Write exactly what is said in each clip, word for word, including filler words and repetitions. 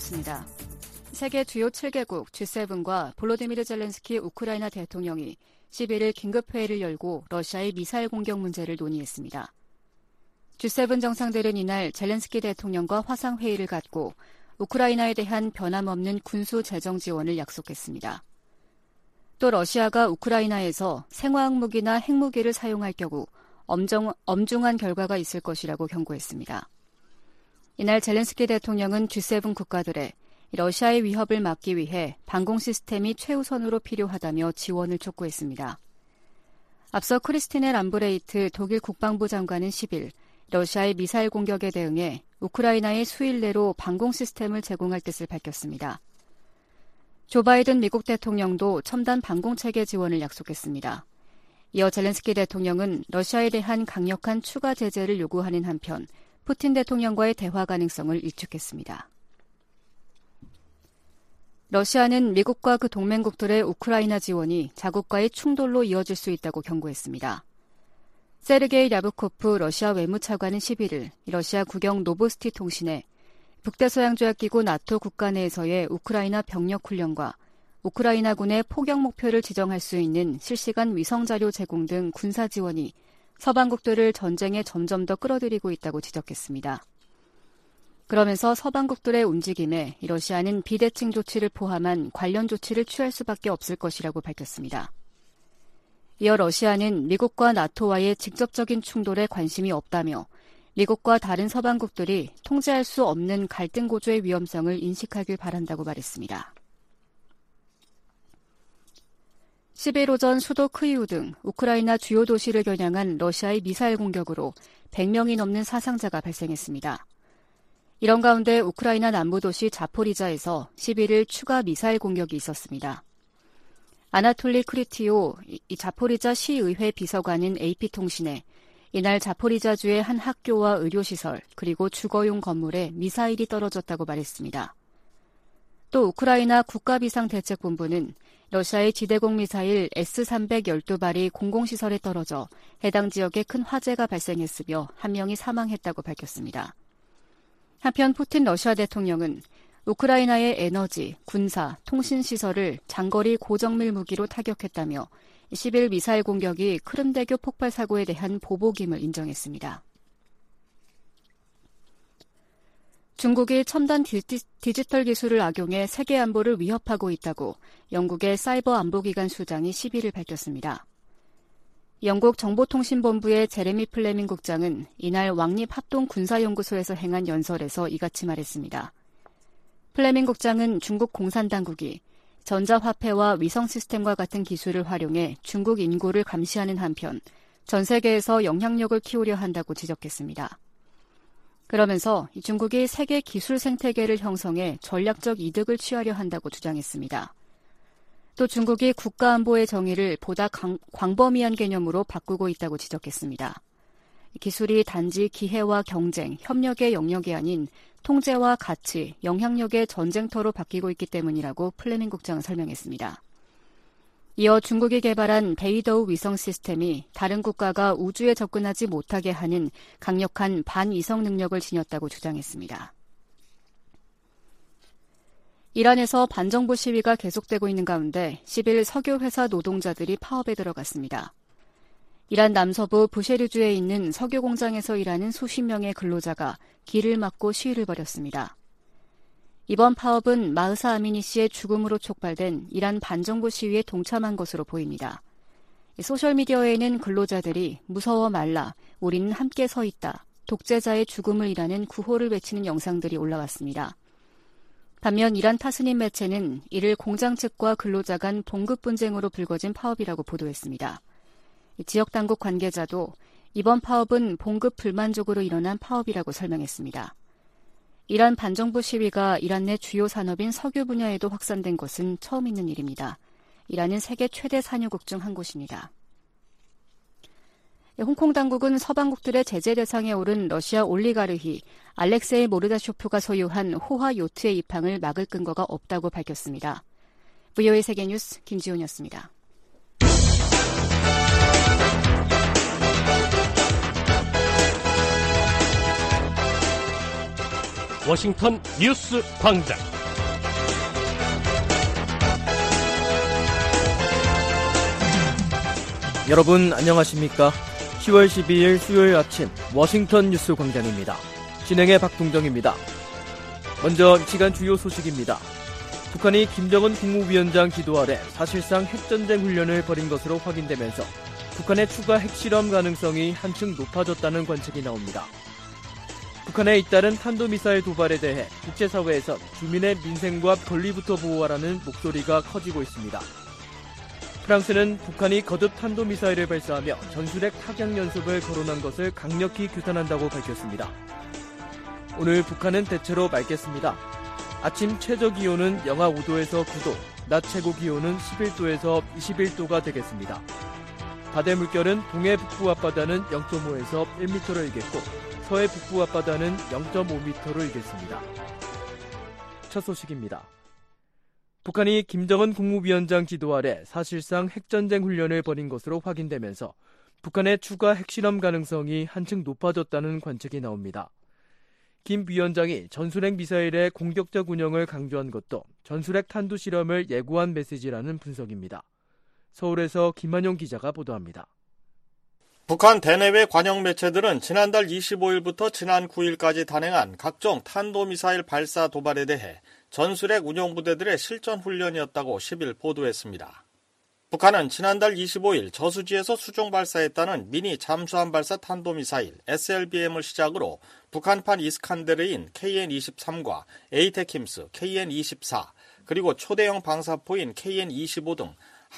시작됐습니다. 세계 주요 칠 개국 지 세븐과 볼로디미르 젤렌스키 우크라이나 대통령이 십일일 긴급회의를 열고 러시아의 미사일 공격 문제를 논의했습니다. 지 세븐 정상들은 이날 젤렌스키 대통령과 화상회의를 갖고 우크라이나에 대한 변함없는 군수 재정 지원을 약속했습니다. 또 러시아가 우크라이나에서 생화학 무기나 핵무기를 사용할 경우 엄정, 엄중한 결과가 있을 것이라고 경고했습니다. 이날 젤렌스키 대통령은 지 세븐 국가들에 러시아의 위협을 막기 위해 방공 시스템이 최우선으로 필요하다며 지원을 촉구했습니다. 앞서 크리스티네 람브레이트 독일 국방부 장관은 십일 러시아의 미사일 공격에 대응해 우크라이나에 수일 내로 방공 시스템을 제공할 뜻을 밝혔습니다. 조 바이든 미국 대통령도 첨단 방공체계 지원을 약속했습니다. 이어 젤렌스키 대통령은 러시아에 대한 강력한 추가 제재를 요구하는 한편 푸틴 대통령과의 대화 가능성을 일축했습니다. 러시아는 미국과 그 동맹국들의 우크라이나 지원이 자국과의 충돌로 이어질 수 있다고 경고했습니다. 세르게이 랴브코프 러시아 외무차관은 십일일 러시아 국영 노보스티 통신에 북대서양조약기구 나토 국가 내에서의 우크라이나 병력 훈련과 우크라이나군의 포격 목표를 지정할 수 있는 실시간 위성자료 제공 등 군사 지원이 서방국들을 전쟁에 점점 더 끌어들이고 있다고 지적했습니다. 그러면서 서방국들의 움직임에 러시아는 비대칭 조치를 포함한 관련 조치를 취할 수밖에 없을 것이라고 밝혔습니다. 이어 러시아는 미국과 나토와의 직접적인 충돌에 관심이 없다며 미국과 다른 서방국들이 통제할 수 없는 갈등 고조의 위험성을 인식하길 바란다고 말했습니다. 십일 오전 수도 크이우 등 우크라이나 주요 도시를 겨냥한 러시아의 미사일 공격으로 백 명이 넘는 사상자가 발생했습니다. 이런 가운데 우크라이나 남부 도시 자포리자에서 십일일 추가 미사일 공격이 있었습니다. 아나톨리 크리티오 자포리자 시의회 비서관은 에이피통신에 이날 자포리자주의 한 학교와 의료시설 그리고 주거용 건물에 미사일이 떨어졌다고 말했습니다. 또 우크라이나 국가비상대책본부는 러시아의 지대공 미사일 에스 삼백십이 발이 공공시설에 떨어져 해당 지역에 큰 화재가 발생했으며 한 명이 사망했다고 밝혔습니다. 한편 푸틴 러시아 대통령은 우크라이나의 에너지, 군사, 통신시설을 장거리 고정밀 무기로 타격했다며 십일 미사일 공격이 크림대교 폭발 사고에 대한 보복임을 인정했습니다. 중국이 첨단 디지, 디지털 기술을 악용해 세계 안보를 위협하고 있다고 영국의 사이버 안보기관 수장이 십일일 밝혔습니다. 영국 정보통신본부의 제레미 플레밍 국장은 이날 왕립합동군사연구소에서 행한 연설에서 이같이 말했습니다. 플레밍 국장은 중국 공산당국이 전자화폐와 위성 시스템과 같은 기술을 활용해 중국 인구를 감시하는 한편 전 세계에서 영향력을 키우려 한다고 지적했습니다. 그러면서 중국이 세계 기술 생태계를 형성해 전략적 이득을 취하려 한다고 주장했습니다. 또 중국이 국가안보의 정의를 보다 강, 광범위한 개념으로 바꾸고 있다고 지적했습니다. 기술이 단지 기회와 경쟁, 협력의 영역이 아닌 통제와 가치, 영향력의 전쟁터로 바뀌고 있기 때문이라고 플레밍 국장은 설명했습니다. 이어 중국이 개발한 베이더우 위성 시스템이 다른 국가가 우주에 접근하지 못하게 하는 강력한 반위성 능력을 지녔다고 주장했습니다. 이란에서 반정부 시위가 계속되고 있는 가운데 십일 석유회사 노동자들이 파업에 들어갔습니다. 이란 남서부 부셰르주에 있는 석유 공장에서 일하는 수십 명의 근로자가 길을 막고 시위를 벌였습니다. 이번 파업은 마흐사 아미니 씨의 죽음으로 촉발된 이란 반정부 시위에 동참한 것으로 보입니다. 소셜미디어에는 근로자들이 무서워 말라, 우리는 함께 서 있다, 독재자의 죽음을 일하는 구호를 외치는 영상들이 올라왔습니다. 반면 이란 타스님 매체는 이를 공장 측과 근로자 간 봉급 분쟁으로 불거진 파업이라고 보도했습니다. 지역 당국 관계자도 이번 파업은 봉급 불만족으로 일어난 파업이라고 설명했습니다. 이란 반정부 시위가 이란 내 주요 산업인 석유 분야에도 확산된 것은 처음 있는 일입니다. 이란은 세계 최대 산유국 중 한 곳입니다. 홍콩 당국은 서방국들의 제재 대상에 오른 러시아 올리가르히 알렉세이 모르다쇼프가 소유한 호화 요트의 입항을 막을 근거가 없다고 밝혔습니다. 브이오에이 세계뉴스 김지훈이었습니다. 워싱턴 뉴스 광장 여러분 안녕하십니까? 시월 십이일 수요일 아침 워싱턴 뉴스 광장입니다. 진행의 박동정입니다. 먼저 이 시간 주요 소식입니다. 북한이 김정은 국무위원장 지도 아래 사실상 핵전쟁 훈련을 벌인 것으로 확인되면서 북한의 추가 핵실험 가능성이 한층 높아졌다는 관측이 나옵니다. 북한의 잇따른 탄도미사일 도발에 대해 국제사회에서 주민의 민생과 권리부터 보호하라는 목소리가 커지고 있습니다. 프랑스는 북한이 거듭 탄도미사일을 발사하며 전술핵 타격 연습을 거론한 것을 강력히 규탄한다고 밝혔습니다. 오늘 북한은 대체로 맑겠습니다. 아침 최저기온은 영하 오도에서 구도, 낮 최고기온은 십일도에서 이십일도가 되겠습니다. 바다의 물결은 동해 북부 앞바다는 영점오에서 일 미터로 일겠고 서해 북부 앞바다는 영점오 미터로 일겠습니다. 첫 소식입니다. 북한이 김정은 국무위원장 지도 아래 사실상 핵전쟁 훈련을 벌인 것으로 확인되면서 북한의 추가 핵실험 가능성이 한층 높아졌다는 관측이 나옵니다. 김 위원장이 전술핵 미사일의 공격적 운영을 강조한 것도 전술핵 탄두 실험을 예고한 메시지라는 분석입니다. 서울에서 김한용 기자가 보도합니다. 북한 대내외 관영 매체들은 지난달 이십오일부터 지난 구일까지 단행한 각종 탄도미사일 발사 도발에 대해 전술핵 운용부대들의 실전 훈련이었다고 십일 보도했습니다. 북한은 지난달 이십오일 저수지에서 수중 발사했다는 미니 잠수함 발사 탄도미사일 에스엘비엠을 시작으로 북한판 이스칸데르인 케이엔 이십삼과 에이테킴스 케이엔 이십사 그리고 초대형 방사포인 케이엔 이십오 등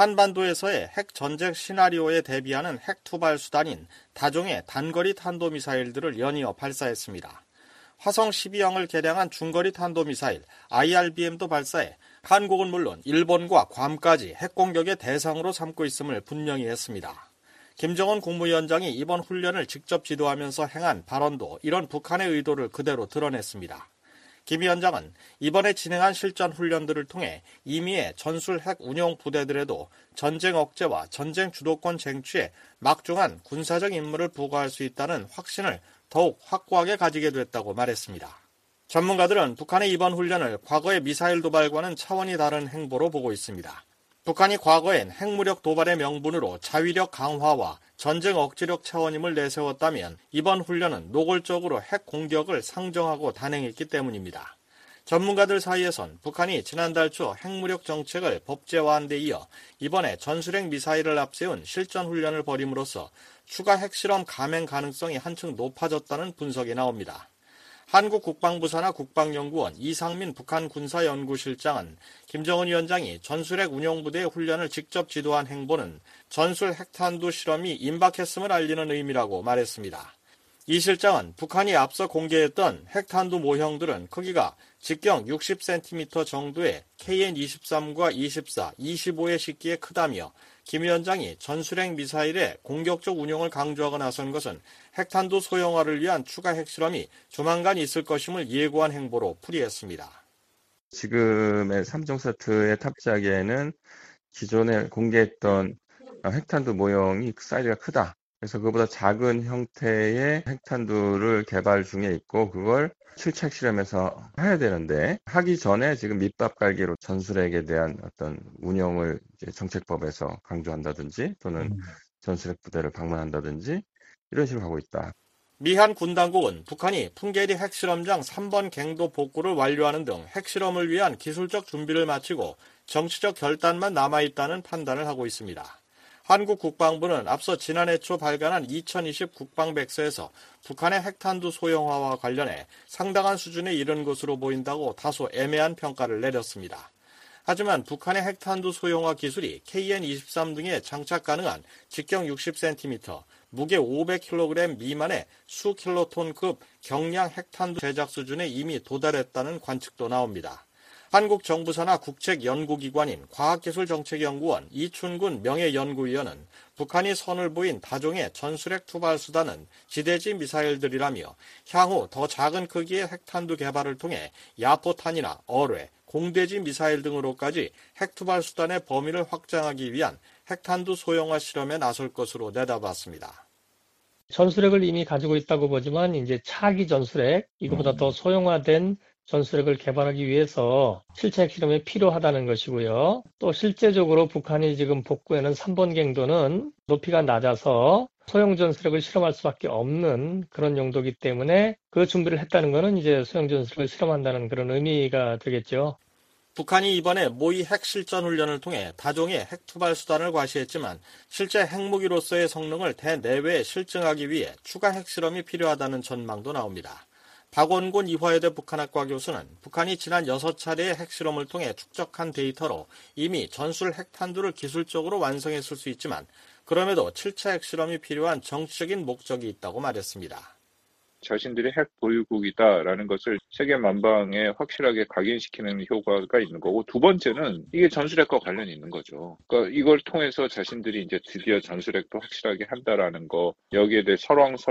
한반도에서의 핵 전쟁 시나리오에 대비하는 핵 투발 수단인 다종의 단거리 탄도미사일들을 연이어 발사했습니다. 화성 십이형을 개량한 중거리 탄도미사일 아이알비엠도 발사해 한국은 물론 일본과 괌까지 핵공격의 대상으로 삼고 있음을 분명히 했습니다. 김정은 국무위원장이 이번 훈련을 직접 지도하면서 행한 발언도 이런 북한의 의도를 그대로 드러냈습니다. 김 위원장은 이번에 진행한 실전 훈련들을 통해 이미의 전술 핵 운용 부대들에도 전쟁 억제와 전쟁 주도권 쟁취에 막중한 군사적 임무를 부과할 수 있다는 확신을 더욱 확고하게 가지게 됐다고 말했습니다. 전문가들은 북한의 이번 훈련을 과거의 미사일 도발과는 차원이 다른 행보로 보고 있습니다. 북한이 과거엔 핵무력 도발의 명분으로 자위력 강화와 전쟁 억지력 차원임을 내세웠다면 이번 훈련은 노골적으로 핵 공격을 상정하고 단행했기 때문입니다. 전문가들 사이에선 북한이 지난달 초 핵무력 정책을 법제화한 데 이어 이번에 전술핵 미사일을 앞세운 실전 훈련을 벌임으로써 추가 핵실험 감행 가능성이 한층 높아졌다는 분석이 나옵니다. 한국 국방부산하 국방연구원 이상민 북한 군사연구실장은 김정은 위원장이 전술핵 운용부대의 훈련을 직접 지도한 행보는 전술 핵탄두 실험이 임박했음을 알리는 의미라고 말했습니다. 이 실장은 북한이 앞서 공개했던 핵탄두 모형들은 크기가 직경 육십 센티미터 정도의 케이엔 이십삼과 이십사, 이십오의 시기에 크다며 김 위원장이 전술핵 미사일의 공격적 운용을 강조하고 나선 것은 핵탄두 소형화를 위한 추가 핵실험이 조만간 있을 것임을 예고한 행보로 풀이했습니다. 지금의 삼 종 세트에 탑재하기에는 기존에 공개했던 핵탄두 모형이 사이즈가 크다. 그래서 그보다 작은 형태의 핵탄두를 개발 중에 있고 그걸 실착 실험에서 해야 되는데 하기 전에 지금 밑밥 깔기로 전술핵에 대한 어떤 운영을 이제 정책법에서 강조한다든지 또는 음. 전술핵 부대를 방문한다든지 이런 식으로 하고 있다. 미한 군당국은 북한이 풍계리 핵실험장 삼 번 갱도 복구를 완료하는 등 핵실험을 위한 기술적 준비를 마치고 정치적 결단만 남아있다는 판단을 하고 있습니다. 한국 국방부는 앞서 지난해 초 발간한 이천이십 국방백서에서 북한의 핵탄두 소형화와 관련해 상당한 수준에 이른 것으로 보인다고 다소 애매한 평가를 내렸습니다. 하지만 북한의 핵탄두 소형화 기술이 케이엔 이십삼 등에 장착 가능한 직경 육십 센티미터, 무게 오백 킬로그램 미만의 수킬로톤급 경량 핵탄두 제작 수준에 이미 도달했다는 관측도 나옵니다. 한국 정부 산하 국책연구기관인 과학기술정책연구원 이춘군 명예연구위원은 북한이 선을 보인 다종의 전술핵 투발 수단은 지대지 미사일들이라며 향후 더 작은 크기의 핵탄두 개발을 통해 야포탄이나 어뢰, 공대지 미사일 등으로까지 핵투발 수단의 범위를 확장하기 위한 핵탄두 소형화 실험에 나설 것으로 내다봤습니다. 전술핵을 이미 가지고 있다고 보지만 이제 차기 전술핵, 이거보다 더 소형화된 전술핵을 개발하기 위해서 실제 핵실험이 필요하다는 것이고요. 또 실제적으로 북한이 지금 복구해낸 삼 번 갱도는 높이가 낮아서 소형 전술핵을 실험할 수밖에 없는 그런 용도이기 때문에 그 준비를 했다는 것은 이제 소형 전술핵을 실험한다는 그런 의미가 되겠죠. 북한이 이번에 모의 핵실전 훈련을 통해 다종의 핵투발 수단을 과시했지만 실제 핵무기로서의 성능을 대내외에 실증하기 위해 추가 핵실험이 필요하다는 전망도 나옵니다. 박원곤 이화여대 북한학과 교수는 북한이 지난 여섯 차례의 핵실험을 통해 축적한 데이터로 이미 전술 핵탄두를 기술적으로 완성했을 수 있지만 그럼에도 칠 차 핵실험이 필요한 정치적인 목적이 있다고 말했습니다. 자신들이 핵 보유국이다라는 것을 세계 만방에 확실하게 각인시키는 효과가 있는 거고, 두 번째는 이게 전술핵과 관련이 있는 거죠. 그러니까 이걸 통해서 자신들이 이제 드디어 전술핵도 확실하게 한다라는 거, 여기에 대해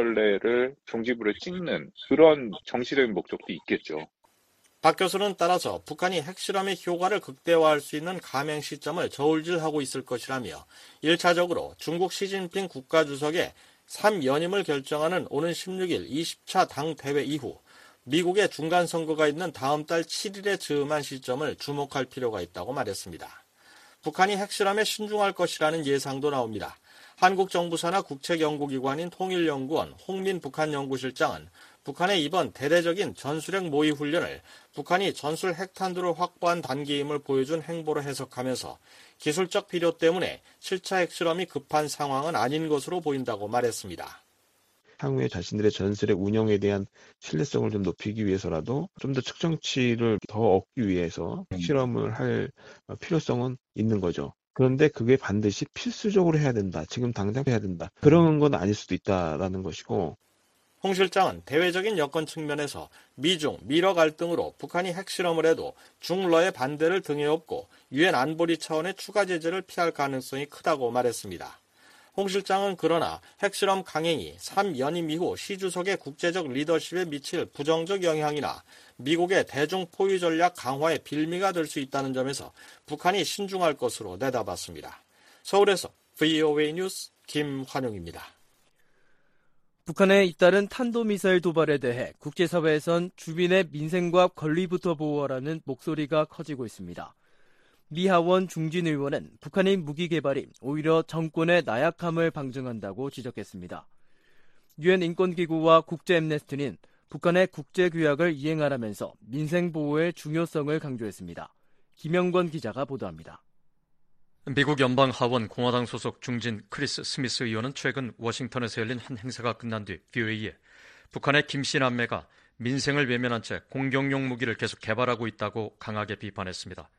설왕설래를 종지부를 찍는 그런 정치적인 목적도 있겠죠. 박 교수는 따라서 북한이 핵실험의 효과를 극대화할 수 있는 감행 시점을 저울질하고 있을 것이라며 일 차적으로 중국 시진핑 국가주석의 삼 연임을 결정하는 오는 십육 일 이십 차 당 대회 이후 미국의 중간선거가 있는 다음 달 칠 일에 즈음한 시점을 주목할 필요가 있다고 말했습니다. 북한이 핵실험에 신중할 것이라는 예상도 나옵니다. 한국 정부 산하 국책연구기관인 통일연구원 홍민 북한연구실장은 북한의 이번 대대적인 전술핵 모의 훈련을 북한이 전술 핵탄두를 확보한 단계임을 보여준 행보로 해석하면서 기술적 필요 때문에 칠 차 핵실험이 급한 상황은 아닌 것으로 보인다고 말했습니다. 향후에 자신들의 전술핵 운영에 대한 신뢰성을 좀 높이기 위해서라도 좀 더 측정치를 더 얻기 위해서 핵실험을 할 필요성은 있는 거죠. 그런데 그게 반드시 필수적으로 해야 된다. 지금 당장 해야 된다. 그런 건 아닐 수도 있다라는 것이고, 홍 실장은 대외적인 여건 측면에서 미중, 미러 갈등으로 북한이 핵실험을 해도 중러의 반대를 등에 업고 유엔 안보리 차원의 추가 제재를 피할 가능성이 크다고 말했습니다. 홍 실장은 그러나 핵실험 강행이 삼 연임 이후 시 주석의 국제적 리더십에 미칠 부정적 영향이나 미국의 대중 포위 전략 강화의 빌미가 될 수 있다는 점에서 북한이 신중할 것으로 내다봤습니다. 서울에서 브이오에이 뉴스 김환용입니다. 북한의 잇따른 탄도미사일 도발에 대해 국제사회에선 주민의 민생과 권리부터 보호하라는 목소리가 커지고 있습니다. 미하원 중진 의원은 북한의 무기 개발이 오히려 정권의 나약함을 방증한다고 지적했습니다. 유엔 인권기구와 국제엠네스티는 북한의 국제규약을 이행하라면서 민생보호의 중요성을 강조했습니다. 김영권 기자가 보도합니다. 미국 연방하원 공화당 소속 중진 크리스 스미스 의원은 최근 워싱턴에서 열린 한 행사가 끝난 뒤 브이오에이에 북한의 김씨 남매가 민생을 외면한 채 공격용 무기를 계속 개발하고 있다고 강하게 비판했습니다.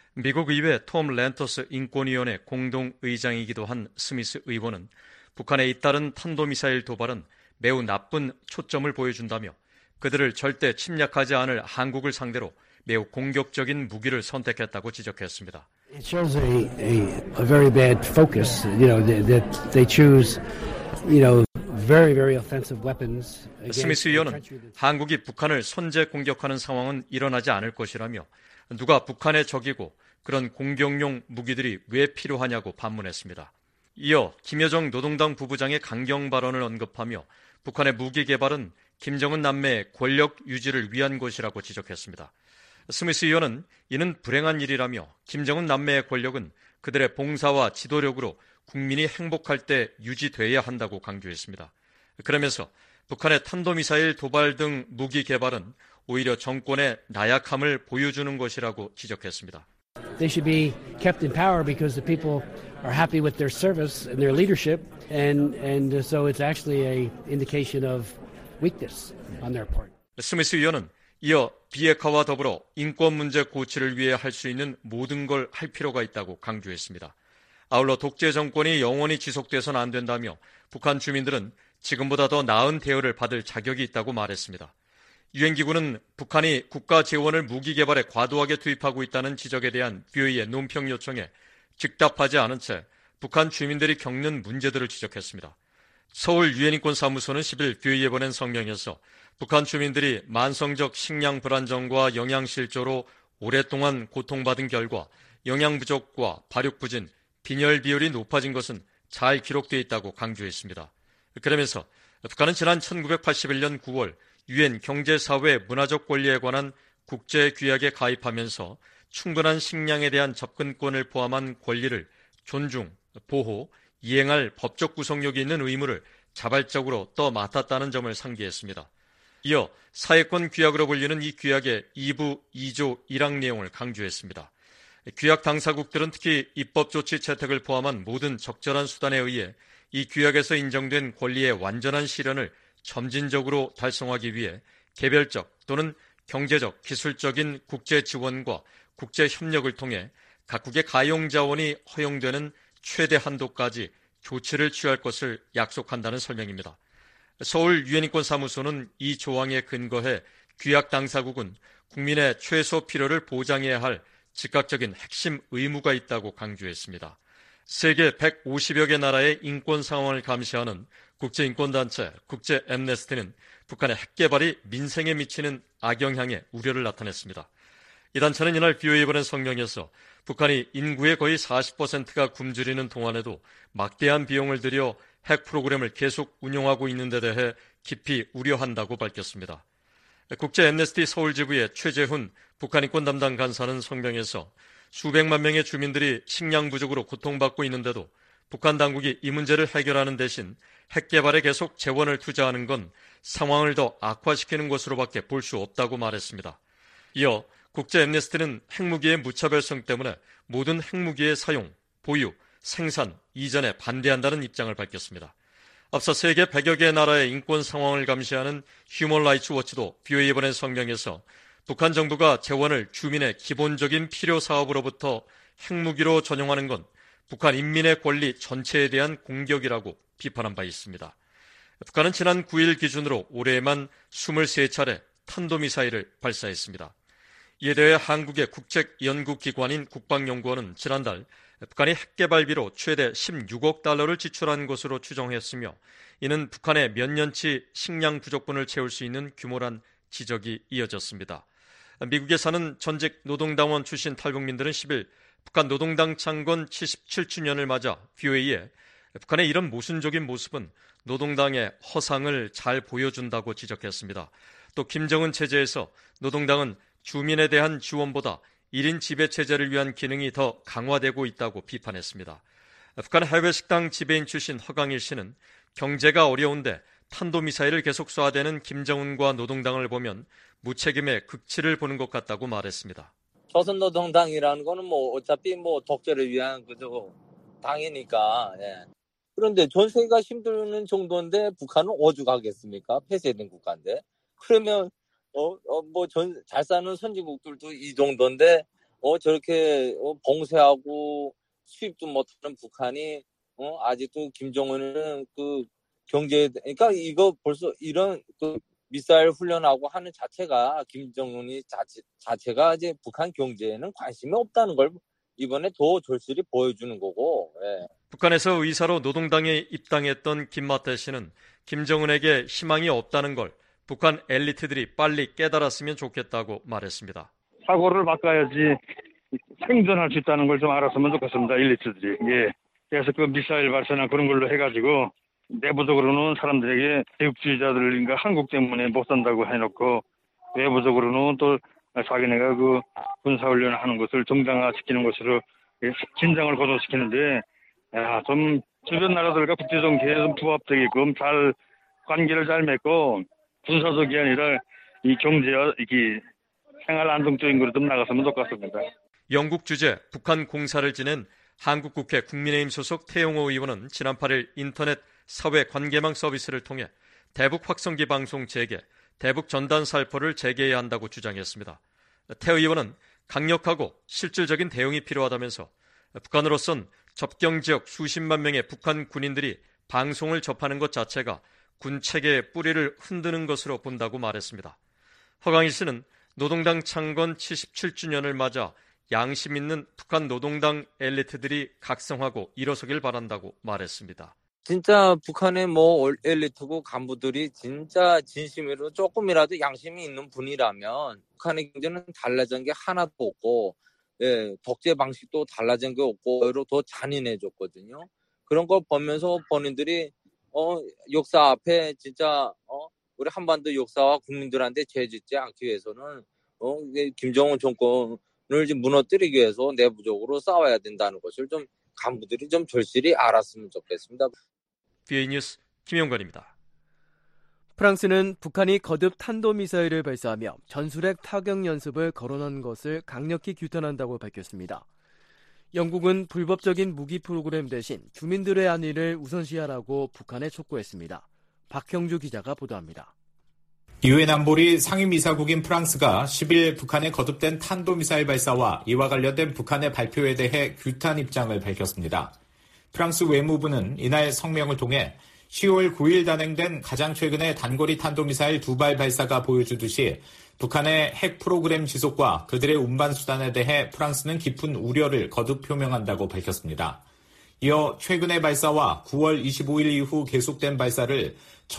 미국 의회 톰 랜터스 인권위원회 공동의장이기도 한 스미스 의원은 북한에 잇따른 탄도미사일 도발은 매우 나쁜 초점을 보여준다며 그들을 절대 침략하지 않을 한국을 상대로 매우 공격적인 무기를 선택했다고 지적했습니다. It shows a, a, a very bad focus, you know, that they choose, you know, very, very offensive weapons. 스미스 의원은 한국이 북한을 선제 공격하는 상황은 일어나지 않을 것이라며 누가 북한의 적이고 그런 공격용 무기들이 왜 필요하냐고 반문했습니다. 이어 김여정 노동당 부부장의 강경 발언을 언급하며 북한의 무기 개발은 김정은 남매의 권력 유지를 위한 것이라고 지적했습니다. 스미스 의원은 이는 불행한 일이라며 김정은 남매의 권력은 그들의 봉사와 지도력으로 국민이 행복할 때 유지돼야 한다고 강조했습니다. 그러면서 북한의 탄도미사일 도발 등 무기 개발은 오히려 정권의 나약함을 보여주는 것이라고 지적했습니다. They should be kept in power because the people are happy with their service and their leadership, and and so it's actually a indication of weakness on their part. 스미스 의원은 이어 비핵화와 더불어 인권 문제 고치를 위해 할 수 있는 모든 걸 할 필요가 있다고 강조했습니다. 아울러 독재 정권이 영원히 지속돼서는 안 된다며 북한 주민들은 지금보다 더 나은 대우를 받을 자격이 있다고 말했습니다. 유엔기구는 북한이 국가 재원을 무기 개발에 과도하게 투입하고 있다는 지적에 대한 브이오에이의 논평 요청에 즉답하지 않은 채 북한 주민들이 겪는 문제들을 지적했습니다. 서울 유엔인권사무소는 십 일 브이오에이에 보낸 성명에서 북한 주민들이 만성적 식량 불안정과 영양실조로 오랫동안 고통받은 결과 영양 부족과 발육 부진, 빈혈 비율이 높아진 것은 잘 기록되어 있다고 강조했습니다. 그러면서 북한은 지난 천구백팔십일 년 구월 유엔 경제사회 문화적 권리에 관한 국제규약에 가입하면서 충분한 식량에 대한 접근권을 포함한 권리를 존중, 보호, 이행할 법적 구속력이 있는 의무를 자발적으로 떠맡았다는 점을 상기했습니다. 이어 사회권 규약으로 불리는 이 규약의 이 부 이 조 일 항 내용을 강조했습니다. 규약 당사국들은 특히 입법조치 채택을 포함한 모든 적절한 수단에 의해 이 규약에서 인정된 권리의 완전한 실현을 점진적으로 달성하기 위해 개별적 또는 경제적, 기술적인 국제 지원과 국제 협력을 통해 각국의 가용 자원이 허용되는 최대 한도까지 조치를 취할 것을 약속한다는 설명입니다. 서울 유엔인권사무소는 이 조항에 근거해 규약 당사국은 국민의 최소 필요를 보장해야 할 즉각적인 핵심 의무가 있다고 강조했습니다. 세계 백오십여 개 나라의 인권 상황을 감시하는 국제인권단체 국제앰네스티는 북한의 핵개발이 민생에 미치는 악영향에 우려를 나타냈습니다. 이 단체는 이날 비오에이에 보낸 성명에서 북한이 인구의 거의 사십 퍼센트가 굶주리는 동안에도 막대한 비용을 들여 핵 프로그램을 계속 운용하고 있는 데 대해 깊이 우려한다고 밝혔습니다. 국제앰네스티 서울지부의 최재훈 북한인권 담당 간사는 성명에서 수백만 명의 주민들이 식량 부족으로 고통받고 있는데도 북한 당국이 이 문제를 해결하는 대신 핵 개발에 계속 재원을 투자하는 건 상황을 더 악화시키는 것으로밖에 볼 수 없다고 말했습니다. 이어 국제앰네스티는 핵무기의 무차별성 때문에 모든 핵무기의 사용, 보유, 생산, 이전에 반대한다는 입장을 밝혔습니다. 앞서 세계 백여 개 나라의 인권 상황을 감시하는 휴먼 라이츠 워치도 비오에이에 보낸 성명에서 북한 정부가 재원을 주민의 기본적인 필요 사업으로부터 핵무기로 전용하는 건 북한 인민의 권리 전체에 대한 공격이라고 비판한 바 있습니다. 북한은 지난 구 일 기준으로 올해에만 이십삼 차례 탄도미사일을 발사했습니다. 이에 대해 한국의 국책연구기관인 국방연구원은 지난달 북한이 핵개발비로 최대 십육억 달러를 지출한 것으로 추정했으며 이는 북한의 몇 년치 식량 부족분을 채울 수 있는 규모란 지적이 이어졌습니다. 미국에 사는 전직 노동당원 출신 탈북민들은 십 일 북한 노동당 창건 칠십칠 주년을 맞아 비오에이에 북한의 이런 모순적인 모습은 노동당의 허상을 잘 보여준다고 지적했습니다. 또 김정은 체제에서 노동당은 주민에 대한 지원보다 일 인 지배체제를 위한 기능이 더 강화되고 있다고 비판했습니다. 북한 해외 식당 지배인 출신 허강일 씨는 경제가 어려운데 탄도미사일을 계속 쏴대는 김정은과 노동당을 보면 무책임의 극치를 보는 것 같다고 말했습니다. 조선노동당이라는 거는 뭐 어차피 뭐 독재를 위한 그저 당이니까. 예. 그런데 전 세계가 힘드는 정도인데 북한은 오죽하겠습니까? 폐쇄된 국가인데. 그러면 어, 어, 뭐, 전, 잘 사는 선진국들도 이 정도인데, 어, 저렇게, 어, 봉쇄하고 수입도 못하는 북한이, 어, 아직도 김정은은 그 경제, 그러니까 이거 벌써 이런 그 미사일 훈련하고 하는 자체가 김정은이 자체, 자체가 이제 북한 경제에는 관심이 없다는 걸 이번에 더 절실히 보여주는 거고, 예. 북한에서 의사로 노동당에 입당했던 김마태 씨는 김정은에게 희망이 없다는 걸 북한 엘리트들이 빨리 깨달았으면 좋겠다고 말했습니다. 사고를 바꿔야지 생존할 수 있다는 걸 좀 알았으면 좋겠습니다. 엘리트들이. 예. 그래서 그 미사일 발사나 그런 걸로 해가지고 내부적으로는 사람들에게 대국주의자들인가 한국 때문에 못 산다고 해놓고 외부적으로는 또 자기네가 그 군사훈련을 하는 것을 정당화시키는 것으로 긴장을 고조시키는데, 야, 좀 주변 나라들과 국제정계에 좀 부합되게끔 잘 관계를 잘 맺고 군사적이 아니라 이 경제와 이게 생활 안정적인 거로 좀 나갔으면 좋겠습니다. 영국 주재 북한 공사를 지낸 한국국회 국민의힘 소속 태용호 의원은 지난 팔 일 인터넷 사회 관계망 서비스를 통해 대북 확성기 방송 재개, 대북 전단 살포를 재개해야 한다고 주장했습니다. 태 의원은 강력하고 실질적인 대응이 필요하다면서 북한으로선 접경 지역 수십만 명의 북한 군인들이 방송을 접하는 것 자체가 군 체계의 뿌리를 흔드는 것으로 본다고 말했습니다. 허강일 씨는 노동당 창건 칠십칠 주년을 맞아 양심 있는 북한 노동당 엘리트들이 각성하고 일어서길 바란다고 말했습니다. 진짜 북한의 뭐 엘리트고 간부들이 진짜 진심으로 조금이라도 양심이 있는 분이라면 북한의 경제는 달라진 게 하나도 없고, 예, 독재 방식도 달라진 게 없고 오히려 더 잔인해졌거든요. 그런 걸 보면서 본인들이 어, 역사 앞에 진짜, 어, 우리 한반도 역사와 국민들한테 죄 짓지 않기 위해서는 어, 김정은 정권을 좀 무너뜨리기 위해서 내부적으로 싸워야 된다는 것을 좀 간부들이 좀 절실히 알았으면 좋겠습니다. 비에이 뉴스 김용건입니다. 프랑스는 북한이 거듭 탄도미사일을 발사하며 전술핵 타격 연습을 거론한 것을 강력히 규탄한다고 밝혔습니다. 영국은 불법적인 무기 프로그램 대신 주민들의 안위를 우선시하라고 북한에 촉구했습니다. 박형주 기자가 보도합니다. 유엔 안보리 상임이사국인 프랑스가 십일 북한의 거듭된 탄도미사일 발사와 이와 관련된 북한의 발표에 대해 규탄 입장을 밝혔습니다. 프랑스 외무부는 이날 성명을 통해 시월 구일 단행된 가장 최근의 단거리 탄도미사일 두 발 발사가 보여주듯이 북한의 핵 프로그램 지속과 그들의 운반 수단에 대해 프랑스는 깊은 우려를 거듭 표명한다고 밝혔습니다. 이어 최근의 발사와 구월 이십오일 이후 계속된 발사를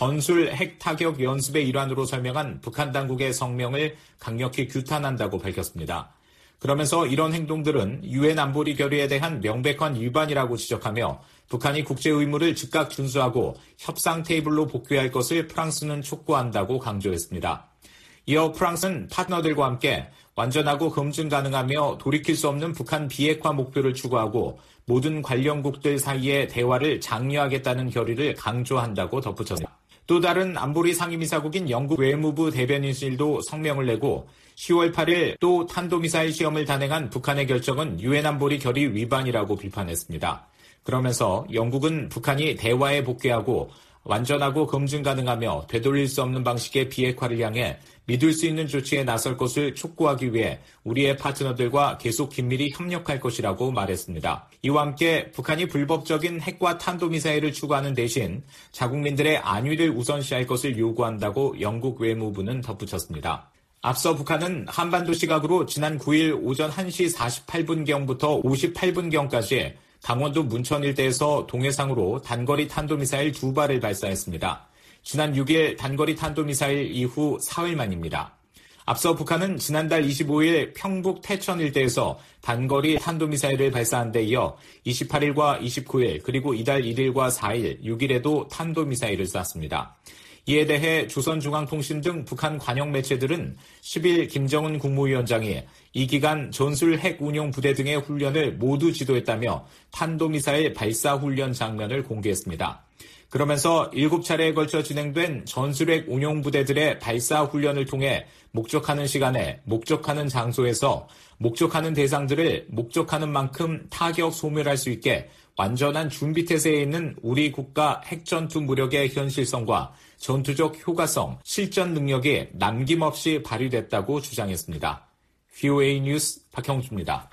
전술 핵 타격 연습의 일환으로 설명한 북한 당국의 성명을 강력히 규탄한다고 밝혔습니다. 그러면서 이런 행동들은 유엔 안보리 결의에 대한 명백한 위반이라고 지적하며 북한이 국제 의무를 즉각 준수하고 협상 테이블로 복귀할 것을 프랑스는 촉구한다고 강조했습니다. 이어 프랑스는 파트너들과 함께 완전하고 검증 가능하며 돌이킬 수 없는 북한 비핵화 목표를 추구하고 모든 관련국들 사이의 대화를 장려하겠다는 결의를 강조한다고 덧붙였습니다. 또 다른 안보리 상임이사국인 영국 외무부 대변인실도 성명을 내고 시월 팔일 또 탄도미사일 시험을 단행한 북한의 결정은 유엔 안보리 결의 위반이라고 비판했습니다. 그러면서 영국은 북한이 대화에 복귀하고 완전하고 검증 가능하며 되돌릴 수 없는 방식의 비핵화를 향해 믿을 수 있는 조치에 나설 것을 촉구하기 위해 우리의 파트너들과 계속 긴밀히 협력할 것이라고 말했습니다. 이와 함께 북한이 불법적인 핵과 탄도미사일을 추구하는 대신 자국민들의 안위를 우선시할 것을 요구한다고 영국 외무부는 덧붙였습니다. 앞서 북한은 한반도 시각으로 지난 구일 오전 한 시 사십팔 분경부터 오십팔 분경까지 강원도 문천 일대에서 동해상으로 단거리 탄도미사일 두 발을 발사했습니다. 지난 육일 단거리 탄도미사일 이후 사흘 만입니다. 앞서 북한은 지난달 이십오일 평북 태천 일대에서 단거리 탄도미사일을 발사한 데 이어 이십팔일과 이십구일 그리고 이달 일일과 사일, 육일에도 탄도미사일을 쐈습니다. 이에 대해 조선중앙통신 등 북한 관영 매체들은 십일 김정은 국무위원장이 이 기간 전술 핵 운용 부대 등의 훈련을 모두 지도했다며 탄도미사일 발사 훈련 장면을 공개했습니다. 그러면서 일곱 차례에 걸쳐 진행된 전술핵 운용 부대들의 발사 훈련을 통해 목적하는 시간에 목적하는 장소에서 목적하는 대상들을 목적하는 만큼 타격 소멸할 수 있게 완전한 준비 태세에 있는 우리 국가 핵전투 무력의 현실성과 전투적 효과성, 실전 능력이 남김없이 발휘됐다고 주장했습니다. 브이오에이 뉴스 박형주입니다.